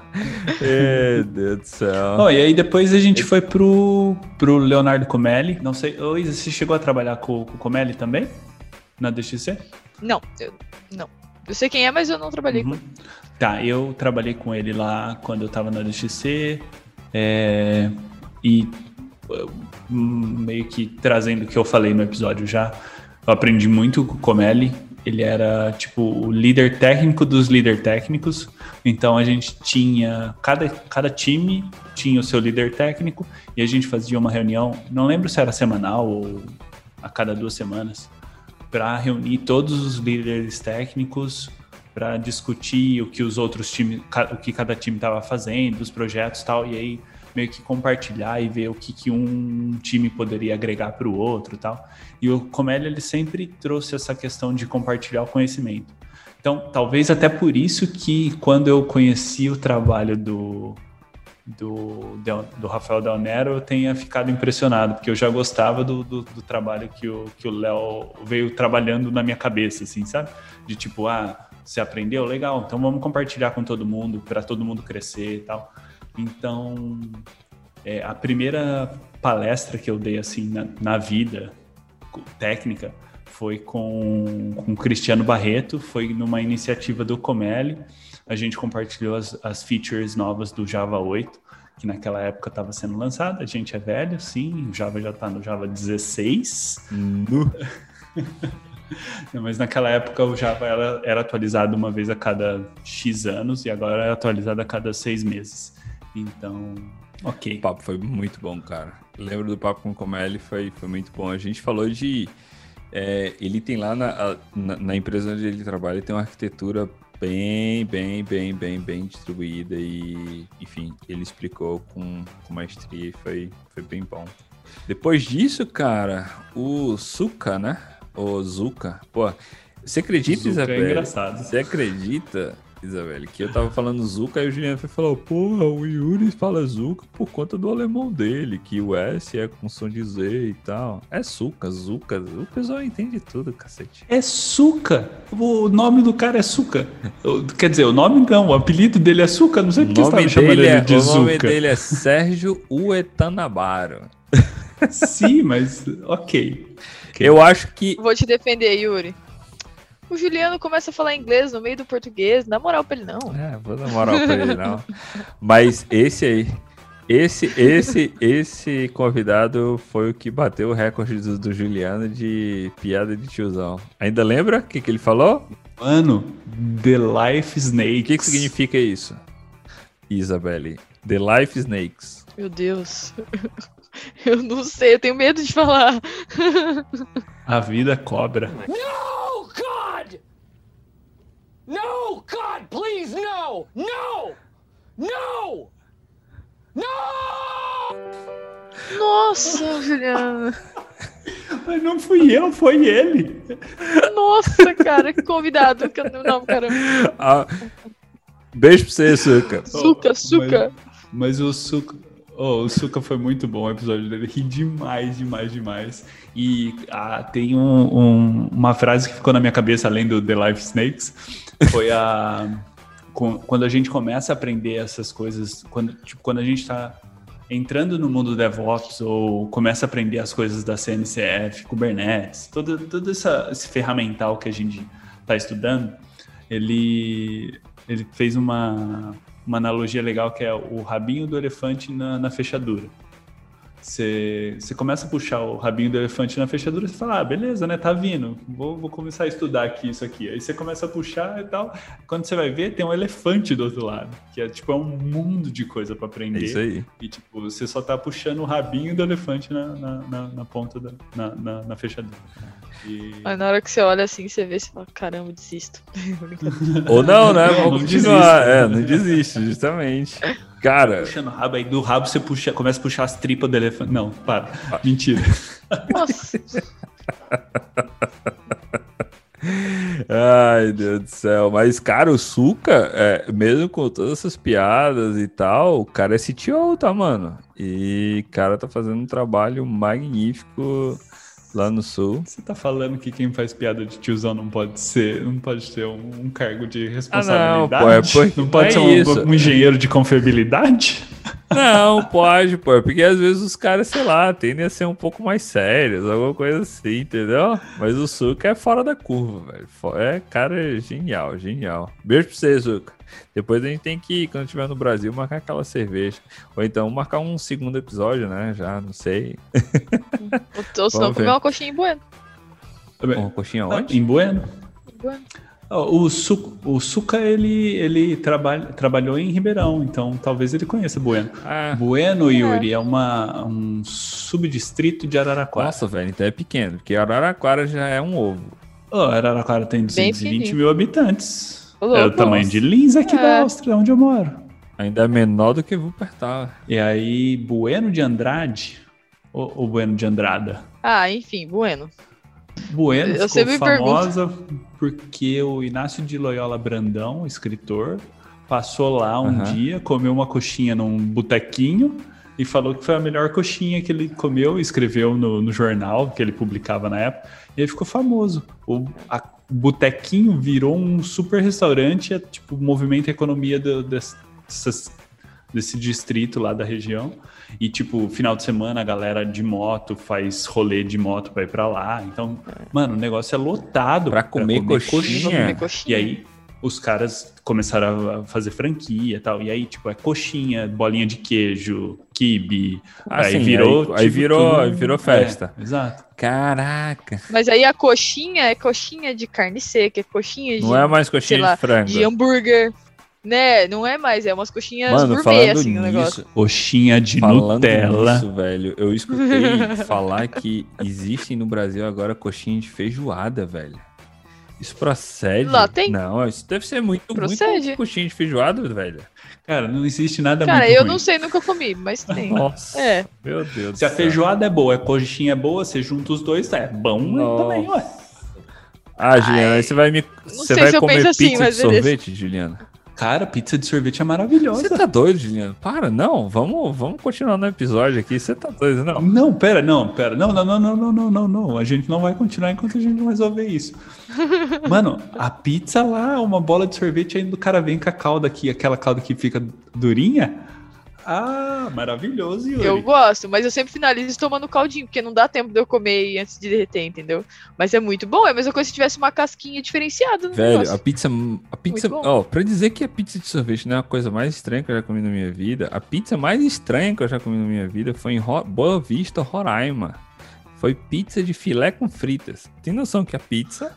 Meu Deus do céu. Bom, e aí depois a gente foi pro, pro Leonardo Comelli. Não sei, ô Isa, você chegou a trabalhar com, com o Comelli também? Na D X C? Não, eu, não. Eu sei quem é, mas eu não trabalhei Uhum. com ele. Tá, eu trabalhei com ele lá quando eu tava na D X C. É, e uh, meio que trazendo o que eu falei no episódio já, eu aprendi muito com o Comelli. Ele era tipo o líder técnico dos líder técnicos. Então a gente tinha, cada, cada time tinha o seu líder técnico e a gente fazia uma reunião, não lembro se era semanal ou a cada duas semanas, para reunir todos os líderes técnicos para discutir o que os outros times, o que cada time estava fazendo, os projetos e tal, e aí meio que compartilhar e ver o que, que um time poderia agregar para o outro e tal. E o Comelli, ele sempre trouxe essa questão de compartilhar o conhecimento. Então, talvez até por isso que quando eu conheci o trabalho do, do, do Rafael Del Nero, eu tenha ficado impressionado, porque eu já gostava do, do, do trabalho que o que o Léo veio trabalhando na minha cabeça, assim, sabe? De tipo, ah, você aprendeu? Legal, então vamos compartilhar com todo mundo, para todo mundo crescer e tal. Então, é, a primeira palestra que eu dei, assim, na, na vida técnica, foi com, com o Cristiano Barreto, foi numa iniciativa do Comelli. A gente compartilhou as, as features novas do Java oito, que naquela época estava sendo lançada. A gente é velho, sim, o Java já está no Java dezesseis. No. Não, mas naquela época o Java era, era atualizado uma vez a cada X anos e agora é atualizado a cada seis meses. Então, ok. O papo foi muito bom, cara. Lembro do papo com o Comelli, foi, foi muito bom. A gente falou de, É, ele tem lá na, na, na empresa onde ele trabalha, ele tem uma arquitetura bem, bem, bem, bem, bem distribuída e, enfim, ele explicou com, com maestria e foi, foi bem bom. Depois disso, cara, o Zuka, né? O Zuka, pô, você acredita, Zuka Isabelle? é engraçado. Você acredita, Isabelle, que eu tava falando Zuka e o Juliano falou, pô, o Yuri fala Zuka por conta do alemão dele, que o S é com som de Z e tal. É Zuka, Zuka, o pessoal entende tudo, cacete. É Suca. O nome do cara é Suca. Quer dizer, o nome não, o apelido dele é Suca. Não sei O porque você nome, estava chamando dele ele é, de o Zuca. nome dele é Sérgio Uetanabaro. Sim, mas ok. okay. Eu acho que... Vou te defender, Yuri. O Juliano começa a falar inglês no meio do português, na moral pra ele não. É, vou dar moral pra ele não. Mas esse aí, esse, esse, esse convidado foi o que bateu o recorde do, do Juliano de piada de tiozão. Ainda lembra o que, que ele falou? Mano, The Life Snakes. O que, que significa isso, Isabelle? The Life Snakes. Meu Deus. Eu não sei, eu tenho medo de falar. A vida cobra. No, God! No, God, please, no! No! No! No! Nossa, Juliano. Mas não fui eu, foi ele. Nossa, cara, que convidado. Não, caramba. Ah, beijo pra você, Suca. Suca, Suca. Mas, mas o Suca... Oh, o Suca foi muito bom o episódio dele, ri demais, demais, demais. E ah, tem um, um, uma frase que ficou na minha cabeça, além do The Life Snakes, foi a... quando a gente começa a aprender essas coisas, quando, tipo, quando a gente está entrando no mundo do DevOps ou começa a aprender as coisas da C N C F, Kubernetes, todo, todo essa, esse ferramental que a gente está estudando, ele, ele fez uma... uma analogia legal que é o rabinho do elefante na, na fechadura. Você, você começa a puxar o rabinho do elefante na fechadura e você fala, ah, beleza, né, tá vindo, vou, vou começar a estudar aqui isso aqui. Aí você começa a puxar e tal, quando você vai ver, tem um elefante do outro lado, que é tipo é um mundo de coisa para aprender. É isso aí. E tipo, você só tá puxando o rabinho do elefante na, na, na, na ponta da na, na, na fechadura. E... Mas na hora que você olha assim, você vê, você fala, caramba, desisto. Ou não, né? Não, Vamos não continuar. desista. É, não desiste, justamente. Cara... Puxando o rabo, aí do rabo você puxa, começa a puxar as tripas do elefante. Não, para. Mentira. Nossa. Ai, Deus do céu. Mas, cara, o Suca, é, mesmo com todas essas piadas e tal, o cara é C T O, tá, mano? E o cara tá fazendo um trabalho magnífico lá no Sul. Você tá falando que quem faz piada de tiozão não pode ser, não pode ter um, um cargo de responsabilidade? Ah, não, pô, é porque não pode não é ser um, um engenheiro de confiabilidade? Não, pode, pô. Porque às vezes os caras, sei lá, tendem a ser um pouco mais sérios, alguma coisa assim, entendeu? Mas o Suca é fora da curva, velho. É, cara, genial, genial. Beijo pra você, Suca. Depois a gente tem que, quando estiver no Brasil, marcar aquela cerveja. Ou então marcar um segundo episódio, né? Já, não sei. Ou senão comer uma coxinha em Bueno. Uma coxinha onde? Em Bueno? Em Bueno. O Suca, o Suca ele, ele trabalha, trabalhou em Ribeirão, então talvez ele conheça Bueno. Ah. Bueno, Yuri, é uma, um subdistrito de Araraquara. Nossa, velho, então é pequeno, porque Araraquara já é um ovo. Oh, Araraquara tem duzentos e vinte mil habitantes. Olô, é o tamanho nossa. de Linz aqui É. da Áustria, onde eu moro. Ainda é menor do que Wuppertal. E aí, Bueno de Andrade, ou, ou Bueno de Andrada? Ah, enfim, Bueno. Bueno Eu ficou sempre famosa porque o Inácio de Loyola Brandão, escritor, passou lá um Uhum. dia, comeu uma coxinha num botequinho e falou que foi a melhor coxinha que ele comeu, e escreveu no, no jornal que ele publicava na época, e ele ficou famoso. O a, o botequinho virou um super restaurante, é, tipo, movimenta a economia do, dessas, desse distrito lá da região. E, tipo, final de semana a galera de moto faz rolê de moto pra ir pra lá. Então, mano, o negócio é lotado. Pra comer coxinha. Pra comer coxinha. E aí, os caras começaram a fazer franquia e tal. E aí, tipo, é coxinha, bolinha de queijo, quibe. Ah, aí sim, virou. aí- tipo, aí virou- tudo- aí virou festa. É, exato. Caraca. Mas aí a coxinha é coxinha de carne seca, é coxinha de, Não é mais coxinha sei lá, de frango. de hambúrguer. Né, não é mais, é umas coxinhas Mano, gourmet, falando assim, nisso, o negócio. Coxinha de falando Nutella. nisso, velho, eu escutei falar que existem no Brasil agora coxinha de feijoada, velho. Isso procede? Lá tem. Não, isso deve ser muito, Procede. muito coxinha de feijoada, velho. Cara, não existe nada Cara, muito eu ruim. não sei, nunca comi, mas tem. Nossa, É. meu Deus do Se a céu. feijoada é boa, a coxinha é boa, você junta os dois, é bom Nossa. também, ué. Ah, Juliana, aí você vai me. Você sei vai se eu comer penso assim, pizza mas de beleza. sorvete, Juliana? Cara, pizza de sorvete é maravilhosa. Você tá doido, Juliana? Para, não. Vamos, vamos continuar no episódio aqui. Você tá doido, não? Não, pera, não, pera. Não, não, não, não, não, não, não, não. A gente não vai continuar enquanto a gente não resolver isso. Mano, a pizza lá, uma bola de sorvete, ainda o cara vem com a calda aqui, aquela calda que fica durinha. Ah, maravilhoso, Yuri. Eu gosto, mas eu sempre finalizo tomando caldinho, porque não dá tempo de eu comer antes de derreter, entendeu? Mas é muito bom, é a mesma coisa se tivesse uma casquinha diferenciada no Velho, negócio. a pizza. A pizza. Muito bom. Ó, pra dizer que a pizza de sorvete não é a coisa mais estranha que eu já comi na minha vida, a pizza mais estranha que eu já comi na minha vida foi em Ro- Boa Vista, Roraima. Foi pizza de filé com fritas. Tem noção que a pizza.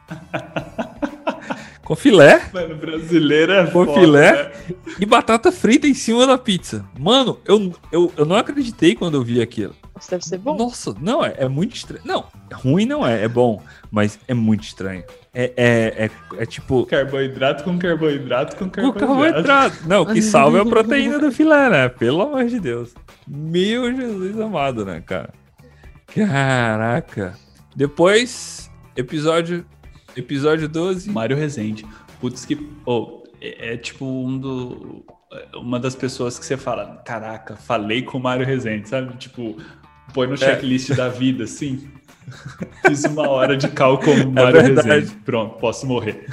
com filé. Mano, brasileiro é Com foda, filé né? e batata frita em cima da pizza. Mano, eu, eu, eu não acreditei quando eu vi aquilo. Isso deve ser bom. Nossa, não, é, é muito estranho. Não, ruim não é, é bom, mas é muito estranho. É, é, é, é tipo. Carboidrato com carboidrato com O carboidrato. carboidrato. Não, o que salva é a proteína do filé, né? Pelo amor de Deus. Meu Jesus amado, né, cara? Caraca. Depois, episódio, episódio doze. Mário Rezende. Putz, que. Oh, é, é tipo um do. Uma das pessoas que você fala, caraca, falei com o Mário Rezende, sabe? Tipo, põe no checklist da vida, assim. Fiz uma hora de cal com o Mário verdade. Rezende. Pronto, posso morrer.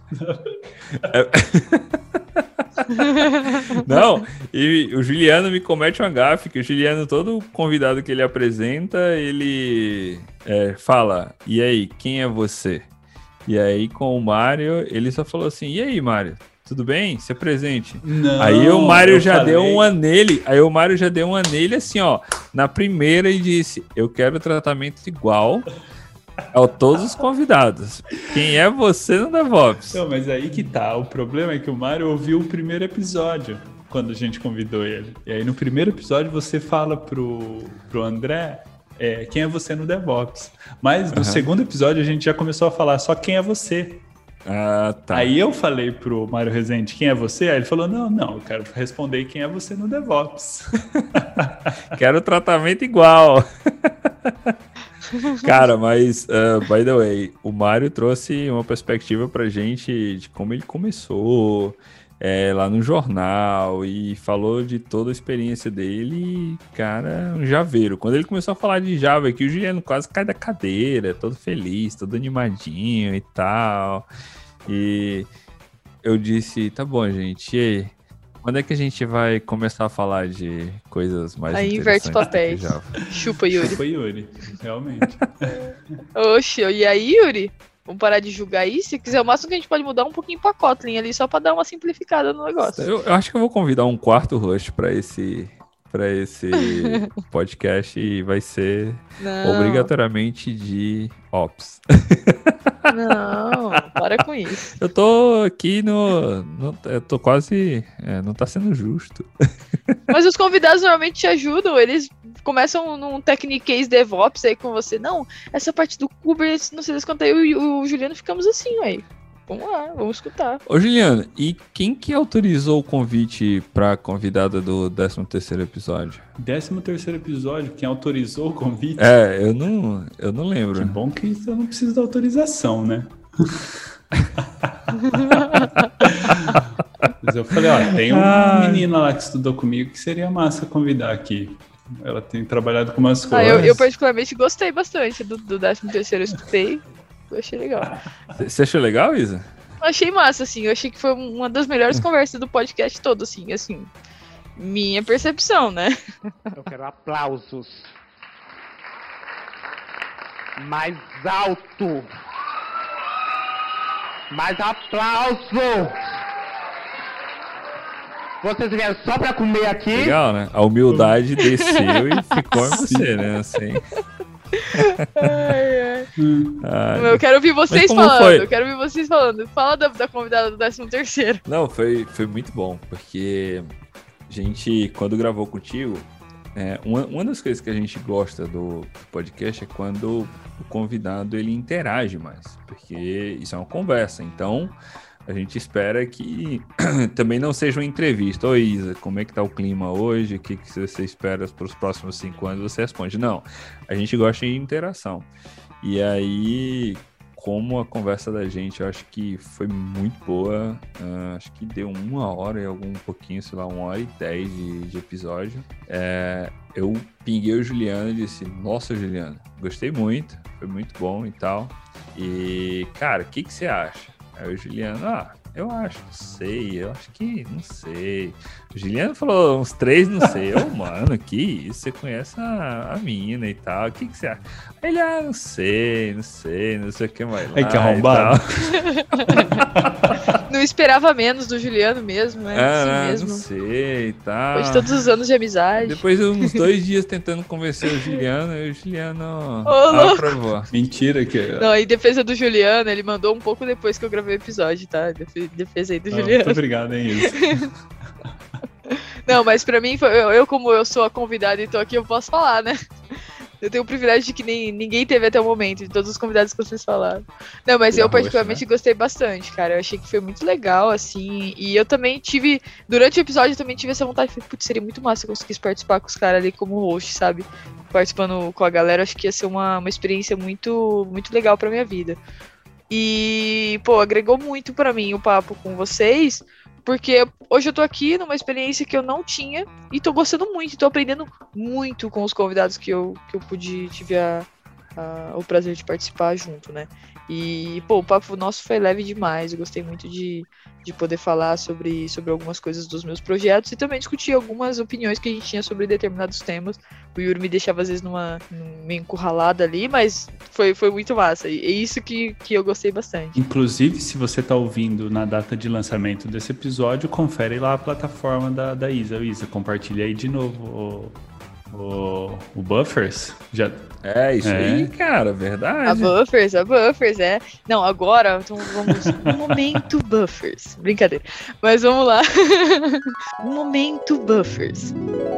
Não, e o Juliano me comete uma gafe, que o Juliano, todo convidado que ele apresenta, ele é, fala, e aí, quem é você? E aí, com o Mário, ele só falou assim, e aí, Mário, tudo bem? Se apresente. Não, aí o Mário eu já falei... deu uma nele, aí o Mário já deu uma nele assim, ó, na primeira e disse, eu quero tratamento igual a todos os convidados. Quem é você no DevOps? Não, mas aí que tá. O problema é que o Mário ouviu o primeiro episódio quando a gente convidou ele. E aí no primeiro episódio você fala pro, pro André é, quem é você no DevOps. Mas no Uhum. segundo episódio a gente já começou a falar só quem é você. Ah, tá. Aí eu falei pro Mário Rezende quem é você, aí ele falou, não, não, eu quero responder quem é você no DevOps. Quero tratamento igual. Cara, mas, uh, by the way, o Mário trouxe uma perspectiva pra gente de como ele começou é, lá no jornal e falou de toda a experiência dele. E, cara, um javeiro. Quando ele começou a falar de Java aqui, o Juliano quase cai da cadeira, todo feliz, todo animadinho e tal. E eu disse, tá bom, gente, e aí? Quando é que a gente vai começar a falar de coisas mais Aí inverte os interessantes do que papéis. Java? Chupa, Yuri. Foi Yuri, realmente. Oxe, e aí, Yuri? Vamos parar de julgar aí? Se quiser, o máximo que a gente pode mudar um pouquinho pra Kotlin ali, só pra dar uma simplificada no negócio. Eu, eu acho que eu vou convidar um quarto host pra esse, pra esse podcast e vai ser Não. obrigatoriamente de Ops. Não, para com isso. Eu tô aqui no... no eu tô quase... É, não tá sendo justo. Mas os convidados normalmente te ajudam, eles começam num Techniquez DevOps aí com você. Não, essa parte do Kubernetes, não sei das quantas, eu e o Juliano ficamos assim, ué. Vamos lá, vamos escutar. Ô, Juliano, e quem que autorizou o convite pra convidada do décimo terceiro episódio? Décimo terceiro episódio, quem autorizou o convite? É, eu não, eu não lembro. Que bom que eu não preciso da autorização, né? Mas eu falei, ó, tem uma Ai. menina lá que estudou comigo que seria massa convidar aqui. Ela tem trabalhado com umas Ah, coisas. eu, eu particularmente gostei bastante do, do décimo terceiro, eu escutei. Eu achei legal. Você achou legal, Isa? Eu achei massa, assim. Eu achei que foi uma das melhores conversas do podcast todo, assim. Assim, minha percepção, né? Eu quero aplausos. Mais alto. Mais aplauso. Vocês vieram só pra comer aqui? Legal, né? A humildade desceu e ficou em você, né? Assim. Ai, ai. Ai, Eu quero ouvir vocês como falando. foi? Eu quero ouvir vocês falando. Fala da, da convidada do décimo terceiro. Não, foi, foi muito bom, porque a gente, quando gravou contigo, é, uma, uma das coisas que a gente gosta do podcast é quando o convidado ele interage mais, porque isso é uma conversa. Então, a gente espera que também não seja uma entrevista. Oi, Isa, como é que tá o clima hoje? O que, que você espera para os próximos cinco anos? Você responde. Não, a gente gosta de interação. E aí, como a conversa da gente, eu acho que foi muito boa. Uh, acho que deu uma hora e algum pouquinho, sei lá, uma hora e dez de, de episódio. É, eu pinguei o Juliano e disse, nossa, Juliano, gostei muito, foi muito bom e tal. E, cara, o que, que você acha? Aí o Juliano, ah, eu acho, não sei, eu acho que, não sei. O Juliano falou uns três, não sei. Eu, mano, que isso, você conhece a, a mina e tal, o que, que você acha? Aí ele, ah, não sei, não sei, não sei o que mais lá. Ai, que arrombado. Não esperava menos do Juliano mesmo, né? Ah, assim não, mesmo. não sei e tal. Depois de todos os anos de amizade. Depois de uns dois dias tentando convencer o Juliano, e o Juliano Ô, aprovou. Mentira que... Não, em defesa do Juliano, ele mandou um pouco depois que eu gravei o episódio, tá? Defe- Defesa aí do Não, Juliano. muito obrigado, é isso. Não, mas pra mim, foi- eu, eu, como eu sou a convidada e tô aqui, eu posso falar, né? Eu tenho o privilégio de que nem, ninguém teve até o momento, de todos os convidados que vocês falaram. Não, mas Pela eu particularmente roxa, né? gostei bastante, cara. Eu achei que foi muito legal, assim. E eu também tive, durante o episódio, eu também tive essa vontade. Falei, putz, seria muito massa se eu conseguisse participar com os caras ali como host, sabe? Participando com a galera, acho que ia ser uma, uma experiência muito, muito legal pra minha vida. E, pô, agregou muito pra mim o papo com vocês, porque hoje eu tô aqui numa experiência que eu não tinha e tô gostando muito, tô aprendendo muito com os convidados que eu, que eu pude, tive a, a- o prazer de participar junto, né? E, pô, o papo nosso foi leve demais, eu gostei muito de, de poder falar sobre, sobre algumas coisas dos meus projetos e também discutir algumas opiniões que a gente tinha sobre determinados temas. O Yuri me deixava às vezes numa, num- meio encurralada ali, mas foi, foi muito massa, e é isso que, que eu gostei bastante. Inclusive, se você tá ouvindo na data de lançamento desse episódio, confere lá a plataforma da, da Isa. Isa, compartilha aí de novo o, o, o Buffers. Já... É, isso É. aí, cara, A verdade. Buffers, a Buffers, é. Não, agora, então vamos. Momento Buffers. Brincadeira. Mas vamos lá. Momento Buffers.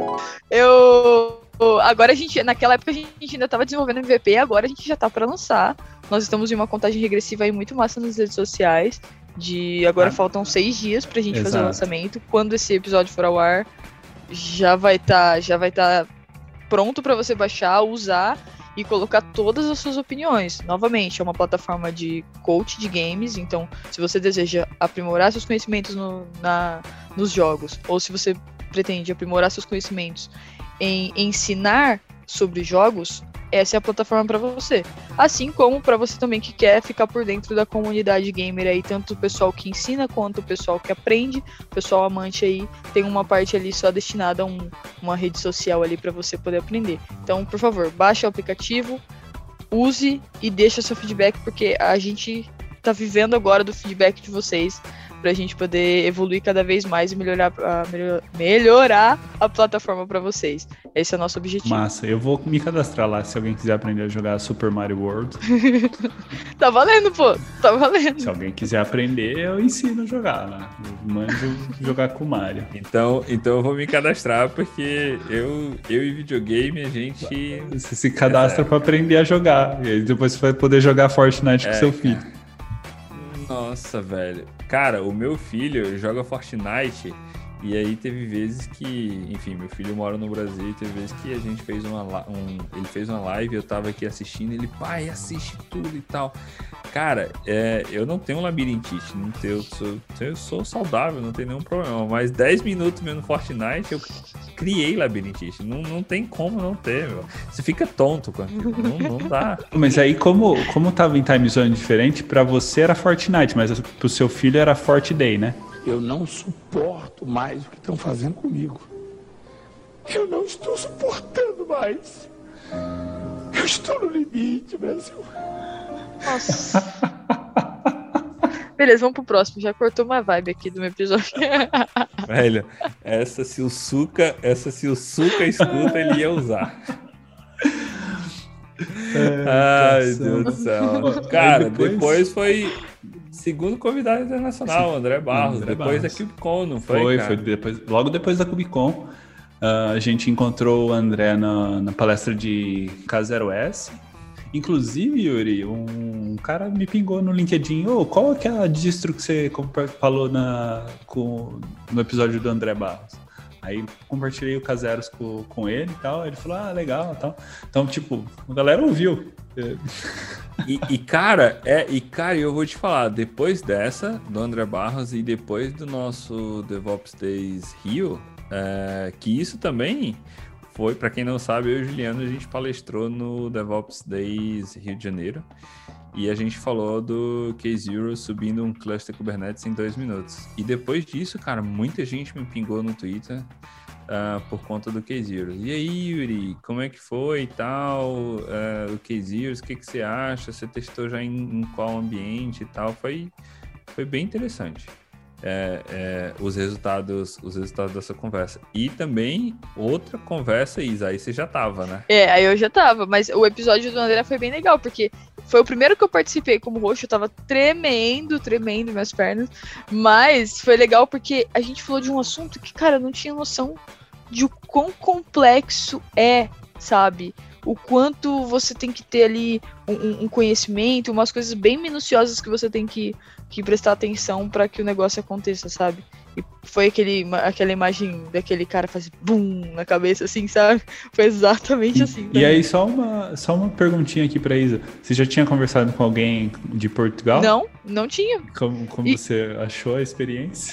Eu. Agora a gente. Naquela época a gente ainda tava desenvolvendo M V P, agora a gente já tá pra lançar. Nós estamos em uma contagem regressiva aí muito massa nas redes sociais. De agora Ah. faltam seis dias pra gente fazer o Exato. lançamento. Quando esse episódio for ao ar, já vai estar. já vai estar pronto pra você baixar, usar e colocar todas as suas opiniões. Novamente, é uma plataforma de coach de games, então se você deseja aprimorar seus conhecimentos no- na, nos jogos, ou se você pretende aprimorar seus conhecimentos em ensinar sobre jogos, essa é a plataforma para você. Assim como para você também que quer ficar por dentro da comunidade gamer aí, tanto o pessoal que ensina quanto o pessoal que aprende, o pessoal amante aí, tem uma parte ali só destinada a um- uma rede social ali para você poder aprender. Então, por favor, baixe o aplicativo, use e deixe seu feedback, porque a gente tá vivendo agora do feedback de vocês, pra gente poder evoluir cada vez mais e melhorar a, melhor- melhorar a plataforma pra vocês. Esse é o nosso objetivo. Massa, eu vou me cadastrar lá se alguém quiser aprender a jogar Super Mario World. Tá valendo, pô. Tá valendo. Se alguém quiser aprender, eu ensino a jogar, né? Eu manjo jogar com o Mario. Então, então eu vou me cadastrar, porque eu, eu e videogame, a gente. Você se cadastra pra aprender a jogar. E aí depois você vai poder jogar Fortnite com É, seu filho. Nossa, velho. Cara, o meu filho joga Fortnite e aí teve vezes que, enfim, meu filho mora no Brasil e teve vezes que a gente fez uma li- um, ele fez uma live, eu tava aqui assistindo, ele, pai, assiste tudo e tal. Cara, é, eu não tenho labirintite, não tenho, eu, sou, eu sou saudável, não tem nenhum problema, mas dez minutos mesmo no Fortnite eu criei labirintite, não, não tem como não ter, meu. Você fica tonto com aquilo, não, não dá. Mas aí, como, como tava em time zone diferente, pra você era Fortnite, mas pro seu filho era Forte Day, né? Eu não suporto mais o que estão fazendo comigo. Eu não estou suportando mais. Eu estou no limite, Brasil. Nossa. Beleza, vamos pro próximo. Já cortou uma vibe aqui do meu episódio. Velho, essa se o Suca, essa se o Suca escuta, ele ia usar. Ai, Deus do céu. Cara, depois... depois foi segundo convidado internacional, Sim. André Barros, André depois Barros. da CubeCon, não foi, Foi, cara? foi depois, logo depois da CubeCon. Uh, a gente encontrou o André na, na palestra de K zero S. Inclusive, Yuri, um cara me pingou no LinkedIn. Ô, qual é a distro que você falou na, com, no episódio do André Barros? Aí compartilhei o K zero S com, com ele e tal. Ele falou, ah, legal e tal. Então, tipo, a galera ouviu. E, e, cara, é, e cara, eu vou te falar, depois dessa, do André Barros e depois do nosso DevOps Days Rio, é, que isso também foi, para quem não sabe, eu e o Juliano, a gente palestrou no DevOps Days Rio de Janeiro e a gente falou do K-Zero subindo um cluster Kubernetes em dois minutos. E depois disso, cara, muita gente me pingou no Twitter Uh, por conta do K-Zero. E aí, Yuri, como é que foi e tal? Uh, o K-Zero, o que, que você acha? Você testou já em, em qual ambiente e tal? Foi, foi bem interessante. É, é, os resultados, os resultados dessa conversa. E também outra conversa, Isa, aí você já tava, né? É, aí eu já tava, mas o episódio do André foi bem legal, porque foi o primeiro que eu participei como host, eu tava tremendo, tremendo minhas pernas, mas foi legal porque a gente falou de um assunto que, cara, eu não tinha noção de o quão complexo é, sabe? O quanto você tem que ter ali um, um conhecimento, umas coisas bem minuciosas que você tem que, que prestar atenção para que o negócio aconteça, sabe? E foi aquele, aquela imagem daquele cara fazer bum na cabeça, assim, sabe? Foi exatamente assim. E aí, só uma, só uma perguntinha aqui pra Isa. Você já tinha conversado com alguém de Portugal? Não, não tinha. Como, como e... você achou a experiência?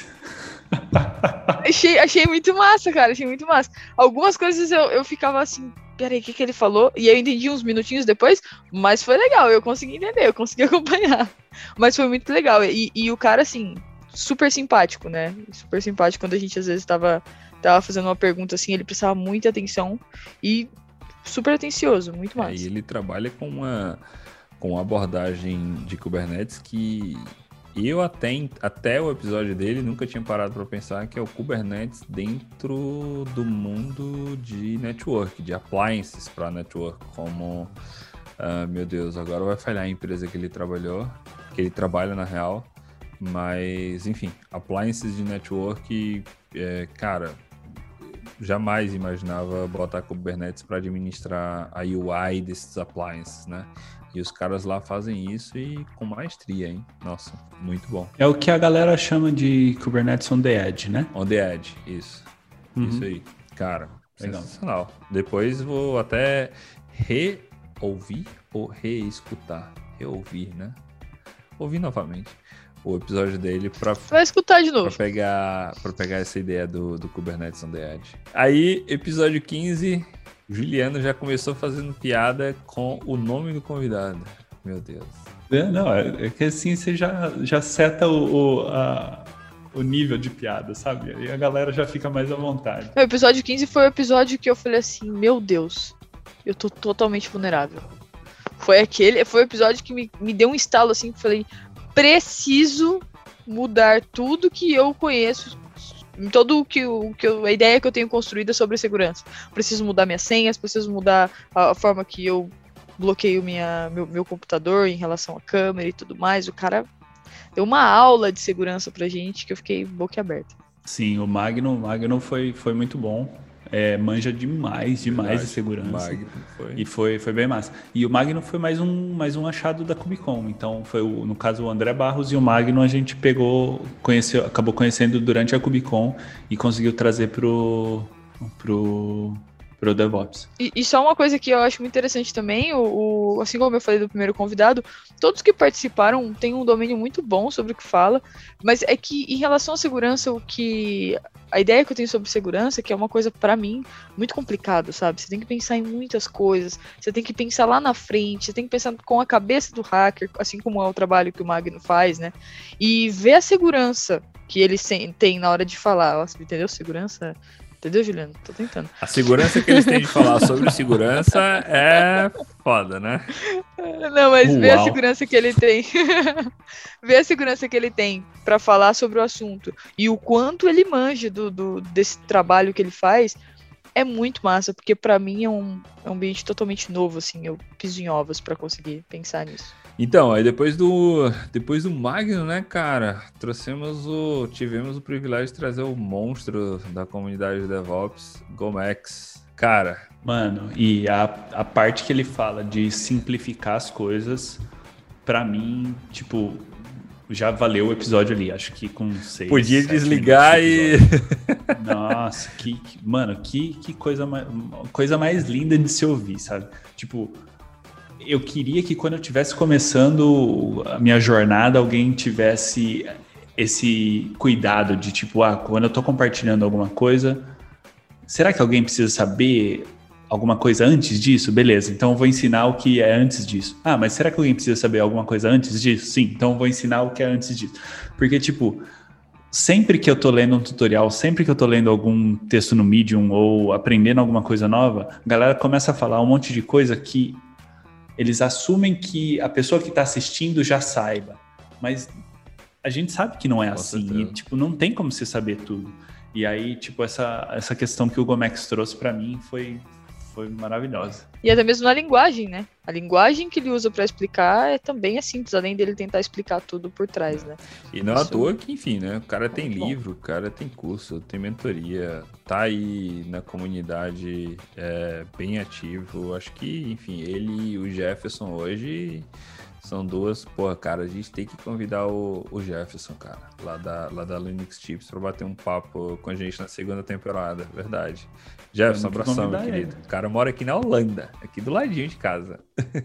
achei, achei muito massa, cara, achei muito massa. Algumas coisas eu, eu ficava assim, peraí, o que que ele falou? E eu entendi uns minutinhos depois, mas foi legal, eu consegui entender, eu consegui acompanhar. Mas foi muito legal, e, e o cara, assim, super simpático, né? Super simpático quando a gente, às vezes, tava, tava fazendo uma pergunta, assim, ele prestava muita atenção e super atencioso, muito massa. É, e ele trabalha com uma, com uma abordagem de Kubernetes que... eu até, até o episódio dele nunca tinha parado para pensar, que é o Kubernetes dentro do mundo de network, de appliances para network, como, uh, meu Deus, agora vai falhar a empresa que ele trabalhou, que ele trabalha na real, mas, enfim, appliances de network, é, cara, jamais imaginava botar Kubernetes para administrar a U I desses appliances, né? E os caras lá fazem isso e com maestria, hein? Nossa, muito bom. É o que a galera chama de Kubernetes on the Edge, né? On the Edge, isso. Uhum. Isso aí. Cara, legal. Sensacional. Depois vou até reouvir ou reescutar. Reouvir, né? Ouvir novamente o episódio dele pra... vai escutar de novo. Pra pegar, pra pegar essa ideia do, do Kubernetes on the Edge. Aí, episódio quinze... Juliano já começou fazendo piada com o nome do convidado. Meu Deus. É, não, é, é que assim você já, já seta o, o, a, o nível de piada, sabe? E a galera já fica mais à vontade. O episódio quinze foi o episódio que eu falei assim, meu Deus, eu tô totalmente vulnerável. Foi aquele, foi o episódio que me, me deu um estalo assim, que eu falei, preciso mudar tudo que eu conheço, todo que, o, que eu, a ideia que eu tenho construída sobre segurança. Preciso mudar minhas senhas, preciso mudar a, a forma que eu bloqueio minha, meu, meu computador em relação à câmera e tudo mais. O cara deu uma aula de segurança pra gente que eu fiquei boquiaberta. Sim, o Magno, o Magno foi, foi muito bom. É, manja demais, demais Verdade, de segurança. Magno foi. E foi, foi bem massa. E o Magno foi mais um, mais um achado da CubeCon. Então, foi o, no caso, o André Barros e o Magno a gente pegou, conheceu, acabou conhecendo durante a CubeCon e conseguiu trazer pro, pro, pro DevOps. E, e só uma coisa que eu acho muito interessante também, o, o, assim como eu falei do primeiro convidado, todos que participaram têm um domínio muito bom sobre o que fala, mas é que em relação à segurança, o que... a ideia que eu tenho sobre segurança, que é uma coisa, pra mim, muito complicada, sabe? Você tem que pensar em muitas coisas, você tem que pensar lá na frente, você tem que pensar com a cabeça do hacker, assim como é o trabalho que o Magno faz, né? E ver a segurança que eles tem na hora de falar, ó, entendeu? Segurança... Entendeu, Juliano? Tô tentando. A segurança que eles têm de falar sobre segurança é foda, né? Não, mas Uau. Ver a segurança que ele tem. Ver a segurança que ele tem pra falar sobre o assunto. E o quanto ele manja do, do, desse trabalho que ele faz. é muito massa, porque pra mim é um, é um ambiente totalmente novo, assim, eu piso em ovos pra conseguir pensar nisso. Então, aí depois do, depois do Magno, né, cara, trouxemos o, tivemos o privilégio de trazer o monstro da comunidade de DevOps, Gomex. Cara... Mano, e a, a parte que ele fala de simplificar as coisas, pra mim, tipo, já valeu o episódio ali, acho que com seis, podia sete desligar e... Nossa, que, que, mano, que, que coisa, mais, coisa mais linda de se ouvir, sabe? Tipo... Eu queria que quando eu estivesse começando a minha jornada, alguém tivesse esse cuidado de tipo, ah, quando eu tô compartilhando alguma coisa, será que alguém precisa saber alguma coisa antes disso? Beleza, então eu vou ensinar o que é antes disso. Ah, mas será que alguém precisa saber alguma coisa antes disso? Sim, então eu vou ensinar o que é antes disso. Porque, tipo, sempre que eu tô lendo um tutorial, sempre que eu tô lendo algum texto no Medium ou aprendendo alguma coisa nova, a galera começa a falar um monte de coisa que eles assumem que a pessoa que está assistindo já saiba, mas a gente sabe que não é assim, e, tipo, não tem como você saber tudo. E aí, tipo, essa, essa questão que o Gomex trouxe para mim foi, foi maravilhosa. E até mesmo na linguagem, né? A linguagem que ele usa para explicar é também é simples, além dele tentar explicar tudo por trás, né? E não é à toa que, enfim, né? O cara tem livro, o cara tem curso, tem mentoria, tá aí na comunidade é, bem ativo. Acho que, enfim, ele e o Jefferson hoje são duas... Porra, cara, a gente tem que convidar o, o Jefferson, cara, lá da, lá da Linux Tips, pra bater um papo com a gente na segunda temporada, verdade. Jefferson, abração, meu querido. O cara mora aqui na Holanda, aqui do ladinho de casa.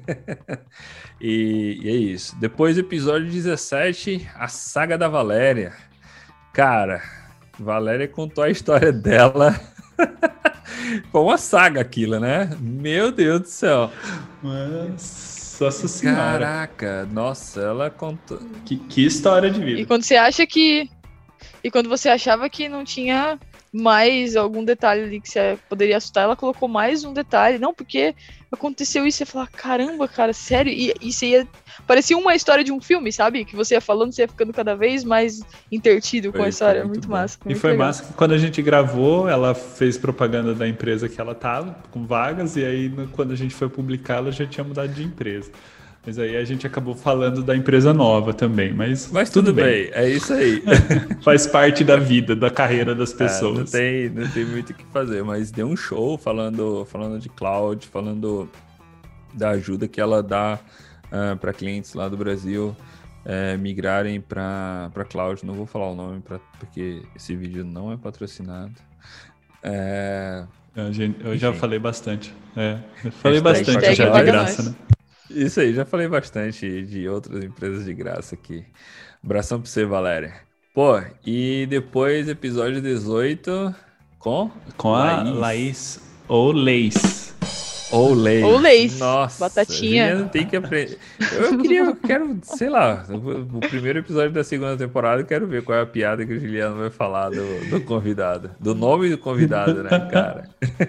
e, e é isso. Depois, episódio dezessete, a saga da Valéria. Cara, Valéria contou a história dela. Foi uma saga aquilo, né? Meu Deus do céu. Mas... Nossa senhora. Caraca, nossa, ela contou. Que, que história de vida. E quando você acha que. E quando você achava que não tinha mais algum detalhe ali que você poderia assustar, ela colocou mais um detalhe. Não, porque aconteceu isso, você fala, caramba, cara, sério? E, e você ia. Parecia uma história de um filme, sabe? Que você ia falando, você ia ficando cada vez mais intertido com foi, a história. muito, muito bom. massa. E muito foi legal. massa que quando a gente gravou, ela fez propaganda da empresa que ela tava, com vagas, e aí quando a gente foi publicar, ela já tinha mudado de empresa. Mas aí a gente acabou falando da empresa nova também, mas, mas tudo, tudo bem. bem, é isso aí. Faz parte da vida, da carreira das pessoas. É, não, tem, não tem muito o que fazer, mas deu um show falando, falando de cloud, falando da ajuda que ela dá uh, para clientes lá do Brasil uh, migrarem para cloud. Não vou falar o nome pra, porque esse vídeo não é patrocinado. É... Eu, gente, eu já falei bastante. É, eu falei Hashtag bastante já de graça, né? Isso aí, já falei bastante de outras empresas de graça aqui. Abração pra você, Valéria. Pô, e depois episódio dezoito com... Com a Laís, Laís ou Leis. Ou Leis. Ou Leis. Nossa, batatinha. Não tem que aprender. Eu queria, eu quero, sei lá, o primeiro episódio da segunda temporada, eu quero ver qual é a piada que o Juliano vai falar do, do convidado. Do nome do convidado, né, cara?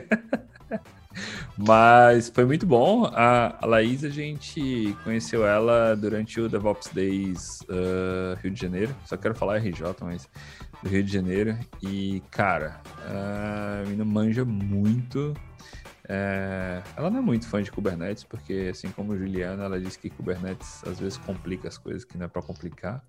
Mas foi muito bom. A, a Laís, a gente conheceu ela durante o DevOps Days uh, Rio de Janeiro. Só quero falar R J, mas do Rio de Janeiro. E, cara, a menina manja muito. É, ela não é muito fã de Kubernetes, porque, assim como Juliana, ela disse que Kubernetes às vezes complica as coisas que não é para complicar.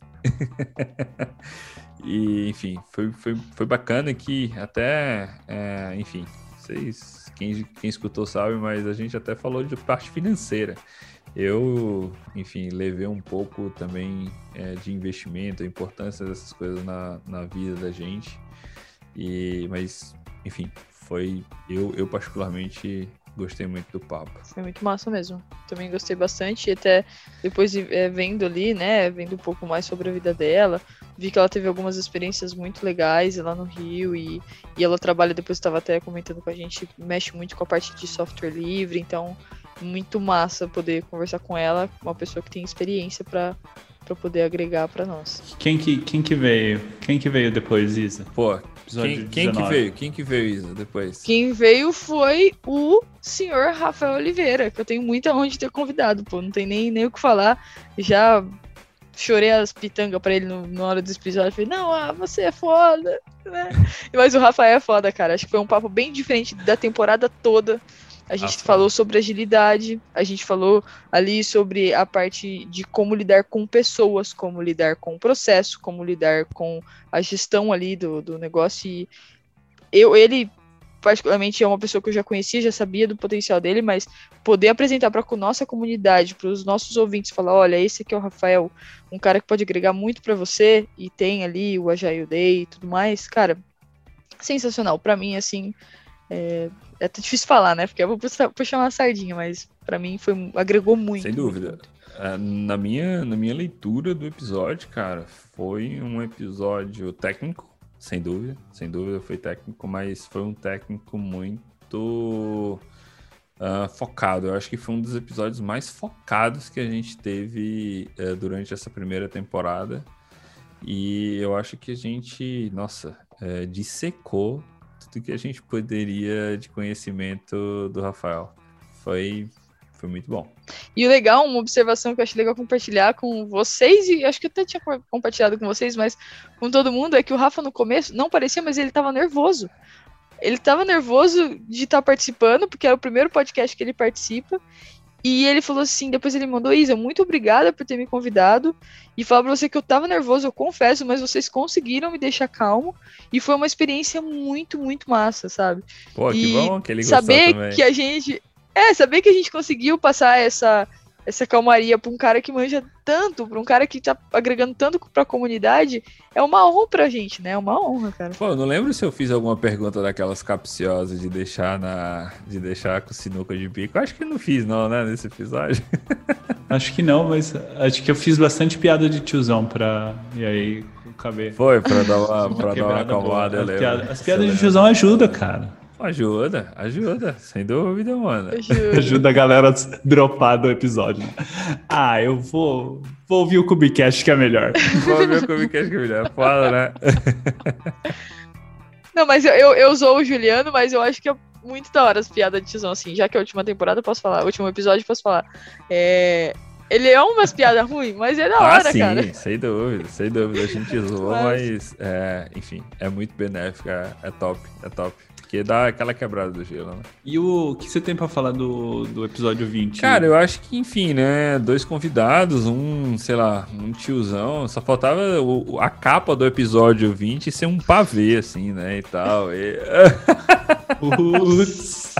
E, enfim, foi, foi, foi bacana que até, é, enfim, vocês... Quem, quem escutou sabe, mas a gente até falou de parte financeira. Eu, enfim, levei um pouco também é, de investimento, a importância dessas coisas na, na vida da gente. E, mas, enfim, foi... Eu, eu particularmente gostei muito do papo. Foi muito massa mesmo. Também gostei bastante. E até depois é, vendo ali, né, vendo um pouco mais sobre a vida dela, vi que ela teve algumas experiências muito legais lá no Rio e, e ela trabalha, depois estava até comentando com a gente, mexe muito com a parte de software livre, então muito massa poder conversar com ela, uma pessoa que tem experiência para para poder agregar para nós. Quem que, quem que veio? Quem que veio depois, Isa? Pô, quem, quem que veio? Quem que veio, Isa, depois? Quem veio foi o senhor Rafael Oliveira, que eu tenho muita honra de ter convidado, pô, não tem nem, nem o que falar. Já chorei as pitangas pra ele no, na hora dos episódios. Falei, não, ah, você é foda, né? Mas o Rafael é foda, cara. Acho que foi um papo bem diferente da temporada toda. A gente Rafael. falou sobre agilidade, a gente falou ali sobre a parte de como lidar com pessoas, como lidar com o processo, como lidar com a gestão ali do, do negócio. E eu, ele, particularmente, é uma pessoa que eu já conhecia, já sabia do potencial dele, mas poder apresentar para a nossa comunidade, para os nossos ouvintes, falar, olha, esse aqui é o Rafael, um cara que pode agregar muito para você, e tem ali o Agile Day e tudo mais, cara, sensacional. Para mim, assim, é, é até difícil falar, né, porque eu vou puxar, puxar uma sardinha, mas para mim foi, agregou muito. Sem dúvida. Muito. É, na, minha, na minha leitura do episódio, cara, foi um episódio técnico, sem dúvida, sem dúvida foi técnico, mas foi um técnico muito uh, focado. Eu acho que foi um dos episódios mais focados que a gente teve uh, durante essa primeira temporada. E eu acho que a gente, nossa, uh, dissecou tudo que a gente poderia de conhecimento do Rafael. Foi, foi muito bom. E o legal, uma observação que eu acho legal compartilhar com vocês, e acho que eu até tinha compartilhado com vocês, mas com todo mundo, é que o Rafa no começo não parecia, mas ele tava nervoso. Ele tava nervoso de estar participando, porque é o primeiro podcast que ele participa, e ele falou assim, depois ele mandou, Isa, muito obrigada por ter me convidado, e falar pra você que eu tava nervoso, eu confesso, mas vocês conseguiram me deixar calmo, e foi uma experiência muito, muito massa, sabe? Pô, que e bom que ele gostou saber também. que a gente... É, saber que a gente conseguiu passar essa, essa calmaria pra um cara que manja tanto, pra um cara que tá agregando tanto pra comunidade, é uma honra pra gente, né? É uma honra, cara. Pô, eu não lembro se eu fiz alguma pergunta daquelas capciosas de deixar na de deixar com sinuca de bico. Acho que não fiz não, né, nesse episódio. Acho que não, mas acho que eu fiz bastante piada de tiozão pra... E aí, acabei... Foi, pra dar uma, pra dar uma Quebrada boa. acalmada, eu As lembro. piadas, as piadas de tiozão ajudam, cara. Ajuda, ajuda, sem dúvida, mano. Ajuda. Ajuda a galera a dropar do episódio. Ah, eu vou, vou ouvir o Cubicast que é melhor. Vou ouvir o Cubicast que é melhor. Fala, né? Não, mas eu, eu, eu sou o Juliano, mas eu acho que é muito da hora as piadas de tiozão, assim. Já que é a última temporada, eu posso falar. O último episódio, eu posso falar. É... Ele é umas piadas ruins, mas é da hora, ah, sim, cara. Sem dúvida, sem dúvida. A gente zoa, Mas- mas, é, enfim, é muito benéfico, é, é top, é top. Porque dá aquela quebrada do gelo, né? E o que você tem pra falar do, do episódio vinte? Cara, eu acho que, enfim, né? Dois convidados, um, sei lá, um tiozão. Só faltava o, a capa do episódio vinte ser um pavê, assim, né? E tal. E... Putz.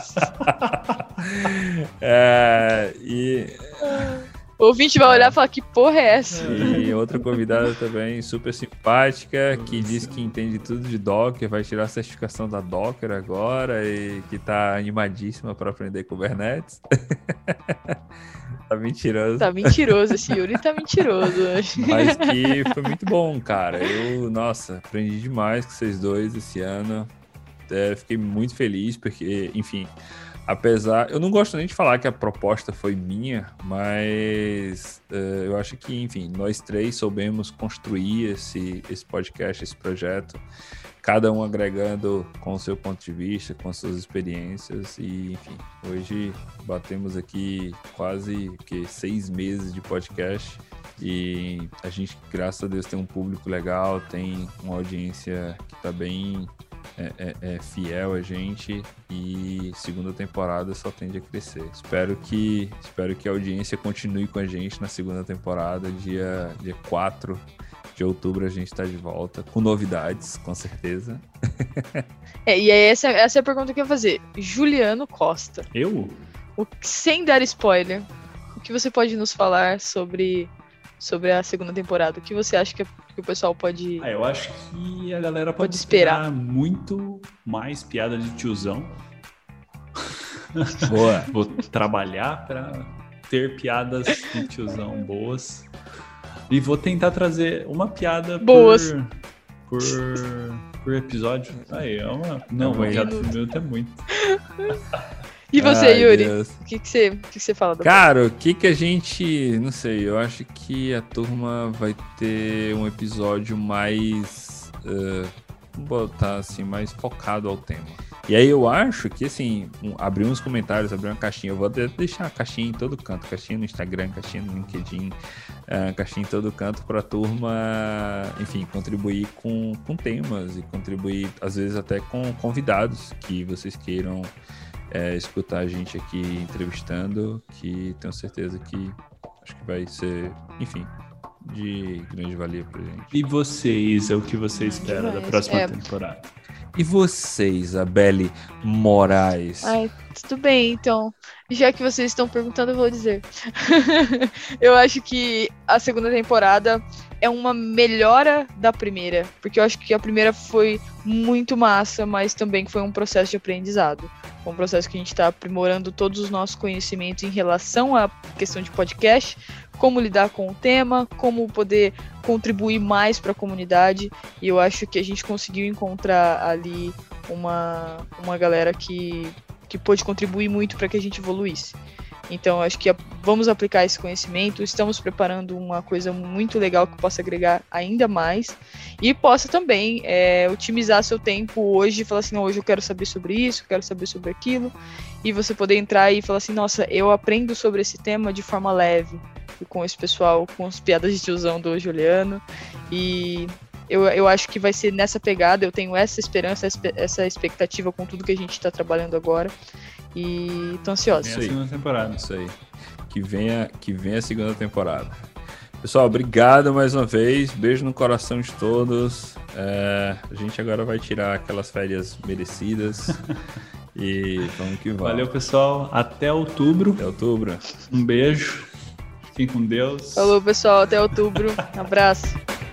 é, e... O ouvinte vai olhar e falar, que porra é essa? E outra convidada também super simpática, que diz que entende tudo de Docker, vai tirar a certificação da Docker agora e que tá animadíssima para aprender Kubernetes. Tá mentiroso. Tá mentiroso, esse Yuri tá mentiroso hoje. Mas que foi muito bom, cara. Eu, nossa, aprendi demais com vocês dois esse ano. É, fiquei muito feliz porque, enfim... Apesar, eu não gosto nem de falar que a proposta foi minha, mas uh, eu acho que, enfim, nós três soubemos construir esse, esse podcast, esse projeto, cada um agregando com o seu ponto de vista, com as suas experiências e, enfim, hoje batemos aqui quase que seis meses de podcast e a gente, graças a Deus, tem um público legal, tem uma audiência que está bem... É, é, é fiel a gente e segunda temporada só tende a crescer. Espero que, espero que a audiência continue com a gente na segunda temporada. Dia, dia quatro de outubro a gente está de volta com novidades, com certeza. É, e aí essa, essa é a pergunta que eu ia fazer. Juliano Costa. Eu? O, sem dar spoiler, o que você pode nos falar sobre, sobre a segunda temporada? O que você acha que, que o pessoal pode... Ah, eu acho que a galera pode, Pode esperar. esperar muito mais piada de tiozão. Boa. Vou trabalhar para ter piadas de tiozão boas. E vou tentar trazer uma piada Boas. por, por, por episódio. Aí, é uma. Não, uma muito. piada por minuto é muito. E você, Ai, Yuri? Deus. O que, que, você, o que, que você fala? Da... Cara, o que que a gente... Não sei, eu acho que a turma vai ter um episódio mais... Uh, vamos botar assim, mais focado ao tema. E aí eu acho que, assim, um, abrir uns comentários, abrir uma caixinha. Eu vou de- deixar a caixinha em todo canto. Caixinha no Instagram, caixinha no LinkedIn. uh, caixinha em todo canto para a turma, enfim, contribuir com, com temas e contribuir, às vezes, até com convidados que vocês queiram é, escutar a gente aqui entrevistando, que tenho certeza que acho que vai ser, enfim, de grande valia pra gente. E vocês, é o que você espera da próxima é. temporada? E você, Isabelle Moraes? Ai, tudo bem, então. Já que vocês estão perguntando, eu vou dizer. Eu acho que a segunda temporada é uma melhora da primeira. Porque eu acho que a primeira foi muito massa, mas também foi um processo de aprendizado. Foi um processo que a gente está aprimorando todos os nossos conhecimentos em relação à questão de podcast, como lidar com o tema, como poder contribuir mais para a comunidade, e eu acho que a gente conseguiu encontrar ali uma, uma galera que, que pôde contribuir muito para que a gente evoluísse. Então, eu acho que a, vamos aplicar esse conhecimento, estamos preparando uma coisa muito legal que possa agregar ainda mais e possa também é, otimizar seu tempo hoje e falar assim, não, hoje eu quero saber sobre isso, eu quero saber sobre aquilo, e você poder entrar e falar assim, nossa, eu aprendo sobre esse tema de forma leve, e com esse pessoal, com as piadas de tiozão do Juliano, e eu, eu acho que vai ser nessa pegada, eu tenho essa esperança, essa expectativa com tudo que a gente está trabalhando agora. E tô ansiosa. Vem a segunda temporada. Isso aí. Que venha, que venha a segunda temporada. Pessoal, obrigado mais uma vez. Beijo no coração de todos. É, a gente agora vai tirar aquelas férias merecidas. E vamos que vamos. Valeu, pessoal. Até outubro. Até outubro. Um beijo. Fiquem com Deus. Falou, pessoal. Até outubro. Um abraço.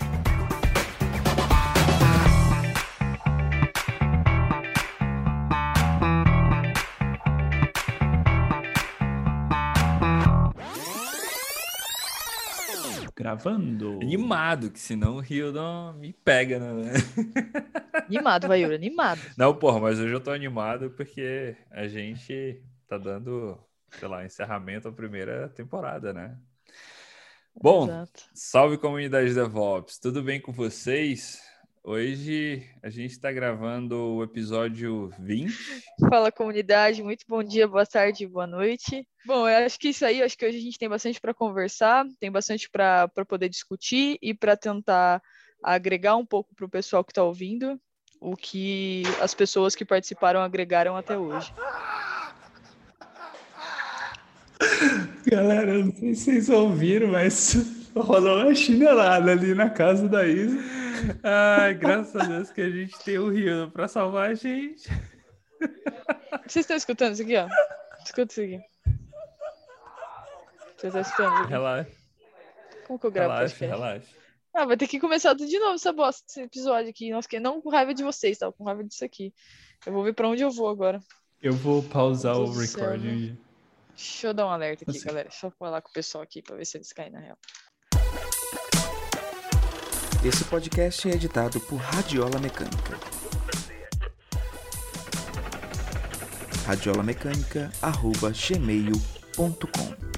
Gravando. Animado, que senão o Rio não me pega, né? Animado, Vaiura, animado. Não, porra, mas hoje eu tô animado porque a gente tá dando, sei lá, encerramento à primeira temporada, né? Bom, Exato. Salve comunidade DevOps, tudo bem com vocês? Hoje a gente está gravando o episódio vinte. Fala comunidade, muito bom dia, boa tarde, boa noite. Bom, eu acho que isso aí, acho que hoje a gente tem bastante para conversar, tem bastante para poder discutir e para tentar agregar um pouco para o pessoal que está ouvindo o que as pessoas que participaram agregaram até hoje. Galera, eu não sei se vocês ouviram, mas rolou uma chinelada ali na casa da Isa. Ai, graças a Deus que a gente tem o Rio pra salvar a gente. Vocês estão escutando isso aqui, ó? Escuta isso aqui. Você tá escutando isso aqui? Relaxa. Como que eu gravo Relaxa, podcast? relaxa. Ah, vai ter que começar tudo de novo essa bosta, esse episódio aqui. Nossa, que não com raiva de vocês, tá? Com raiva disso aqui. Eu vou ver pra onde eu vou agora. Eu vou pausar Meu o Deus do céu, recording. Deixa eu dar um alerta aqui, Assim. galera. Deixa eu falar com o pessoal aqui pra ver se eles caem na real. Esse podcast é editado por Radiola Mecânica. radiolamecânica arroba gmail ponto com